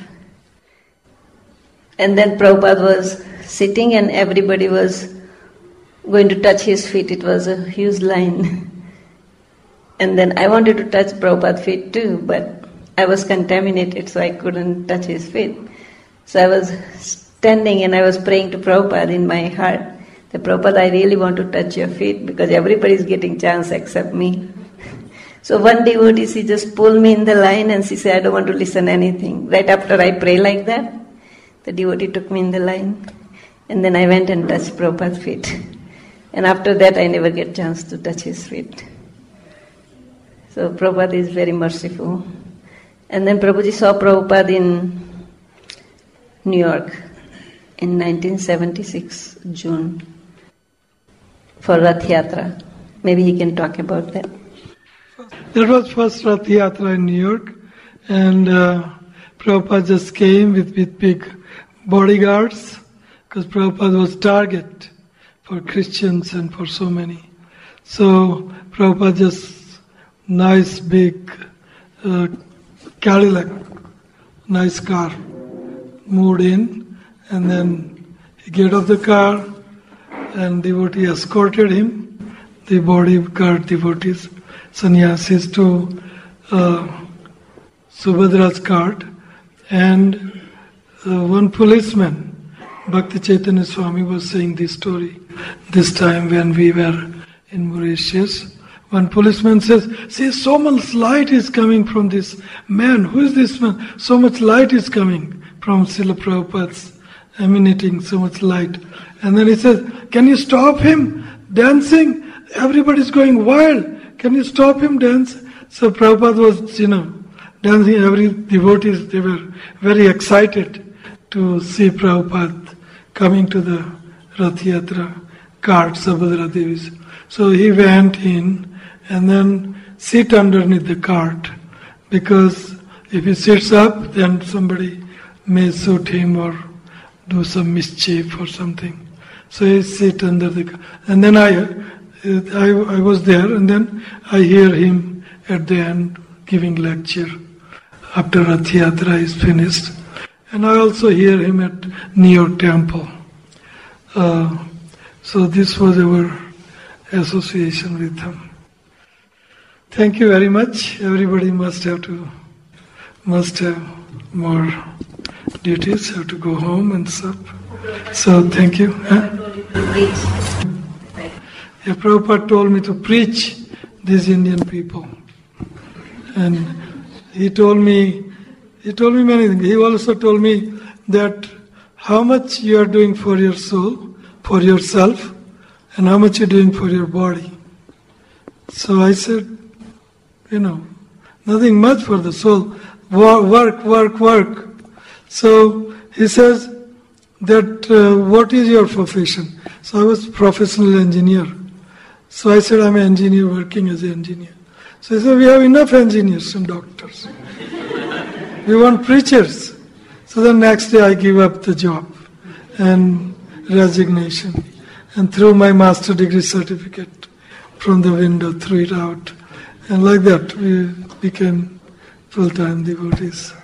And then Prabhupada was sitting and everybody was going to touch his feet. It was a huge line. And then I wanted to touch Prabhupada's feet too, but I was contaminated, so I couldn't touch his feet. So I was standing and I was praying to Prabhupada in my heart, that Prabhupada, I really want to touch your feet because everybody is getting chance except me. So one devotee, she just pulled me in the line and she said, I don't want to listen anything. Right after I pray like that, the devotee took me in the line. And then I went and touched Prabhupada's feet. And after that, I never get chance to touch his feet. So Prabhupada is very merciful. And then Prabhuji saw Prabhupada in New York in nineteen seventy-six, June, for Rath Yatra. Maybe he can talk about that. That was first Rath Yatra in New York, and uh, Prabhupada just came with, with big bodyguards, because Prabhupada was target for Christians and for so many. So Prabhupada just nice big uh, Cadillac, nice car, moved in, and then he get off the car, and devotee escorted him, the bodyguard devotees, sannyasis, to uh, Subhadra's cart, and uh, one policeman, Bhakti Chaitanya Swami, was saying this story this time when we were in Mauritius. One policeman says, see, so much light is coming from this man. Who is this man? So much light is coming from Srila Prabhupada's, emanating so much light. And then he says, can you stop him dancing? Everybody's going wild. Can you stop him dancing? So Prabhupada was, you know, dancing. Every devotees, they were very excited to see Prabhupada coming to the Rath Yatra cart, Subhadra Devi's. So he went in and then sit underneath the cart, because if he sits up, then somebody may shoot him or do some mischief or something. So he sit under the cart. And then I, I, I was there, and then I hear him at the end giving lecture after Rath Yatra is finished. And I also hear him at New York Temple. Uh, so this was our association with him. Thank you very much. Everybody must have to, must have more duties, have to go home and stuff. So thank you. Huh? Yeah, Prabhupada told me to preach these Indian people. And he told me, he told me many things. He also told me that how much you are doing for your soul, for yourself, and how much you are doing for your body. So I said, you know, nothing much for the soul. Work, work, work. So he says that, uh, what is your profession? So I was professional engineer. So I said, I'm an engineer working as an engineer. So he said, we have enough engineers and doctors. We want preachers. So the next day I give up the job and resignation, and threw my master degree certificate from the window, threw it out. And like that we became full-time devotees.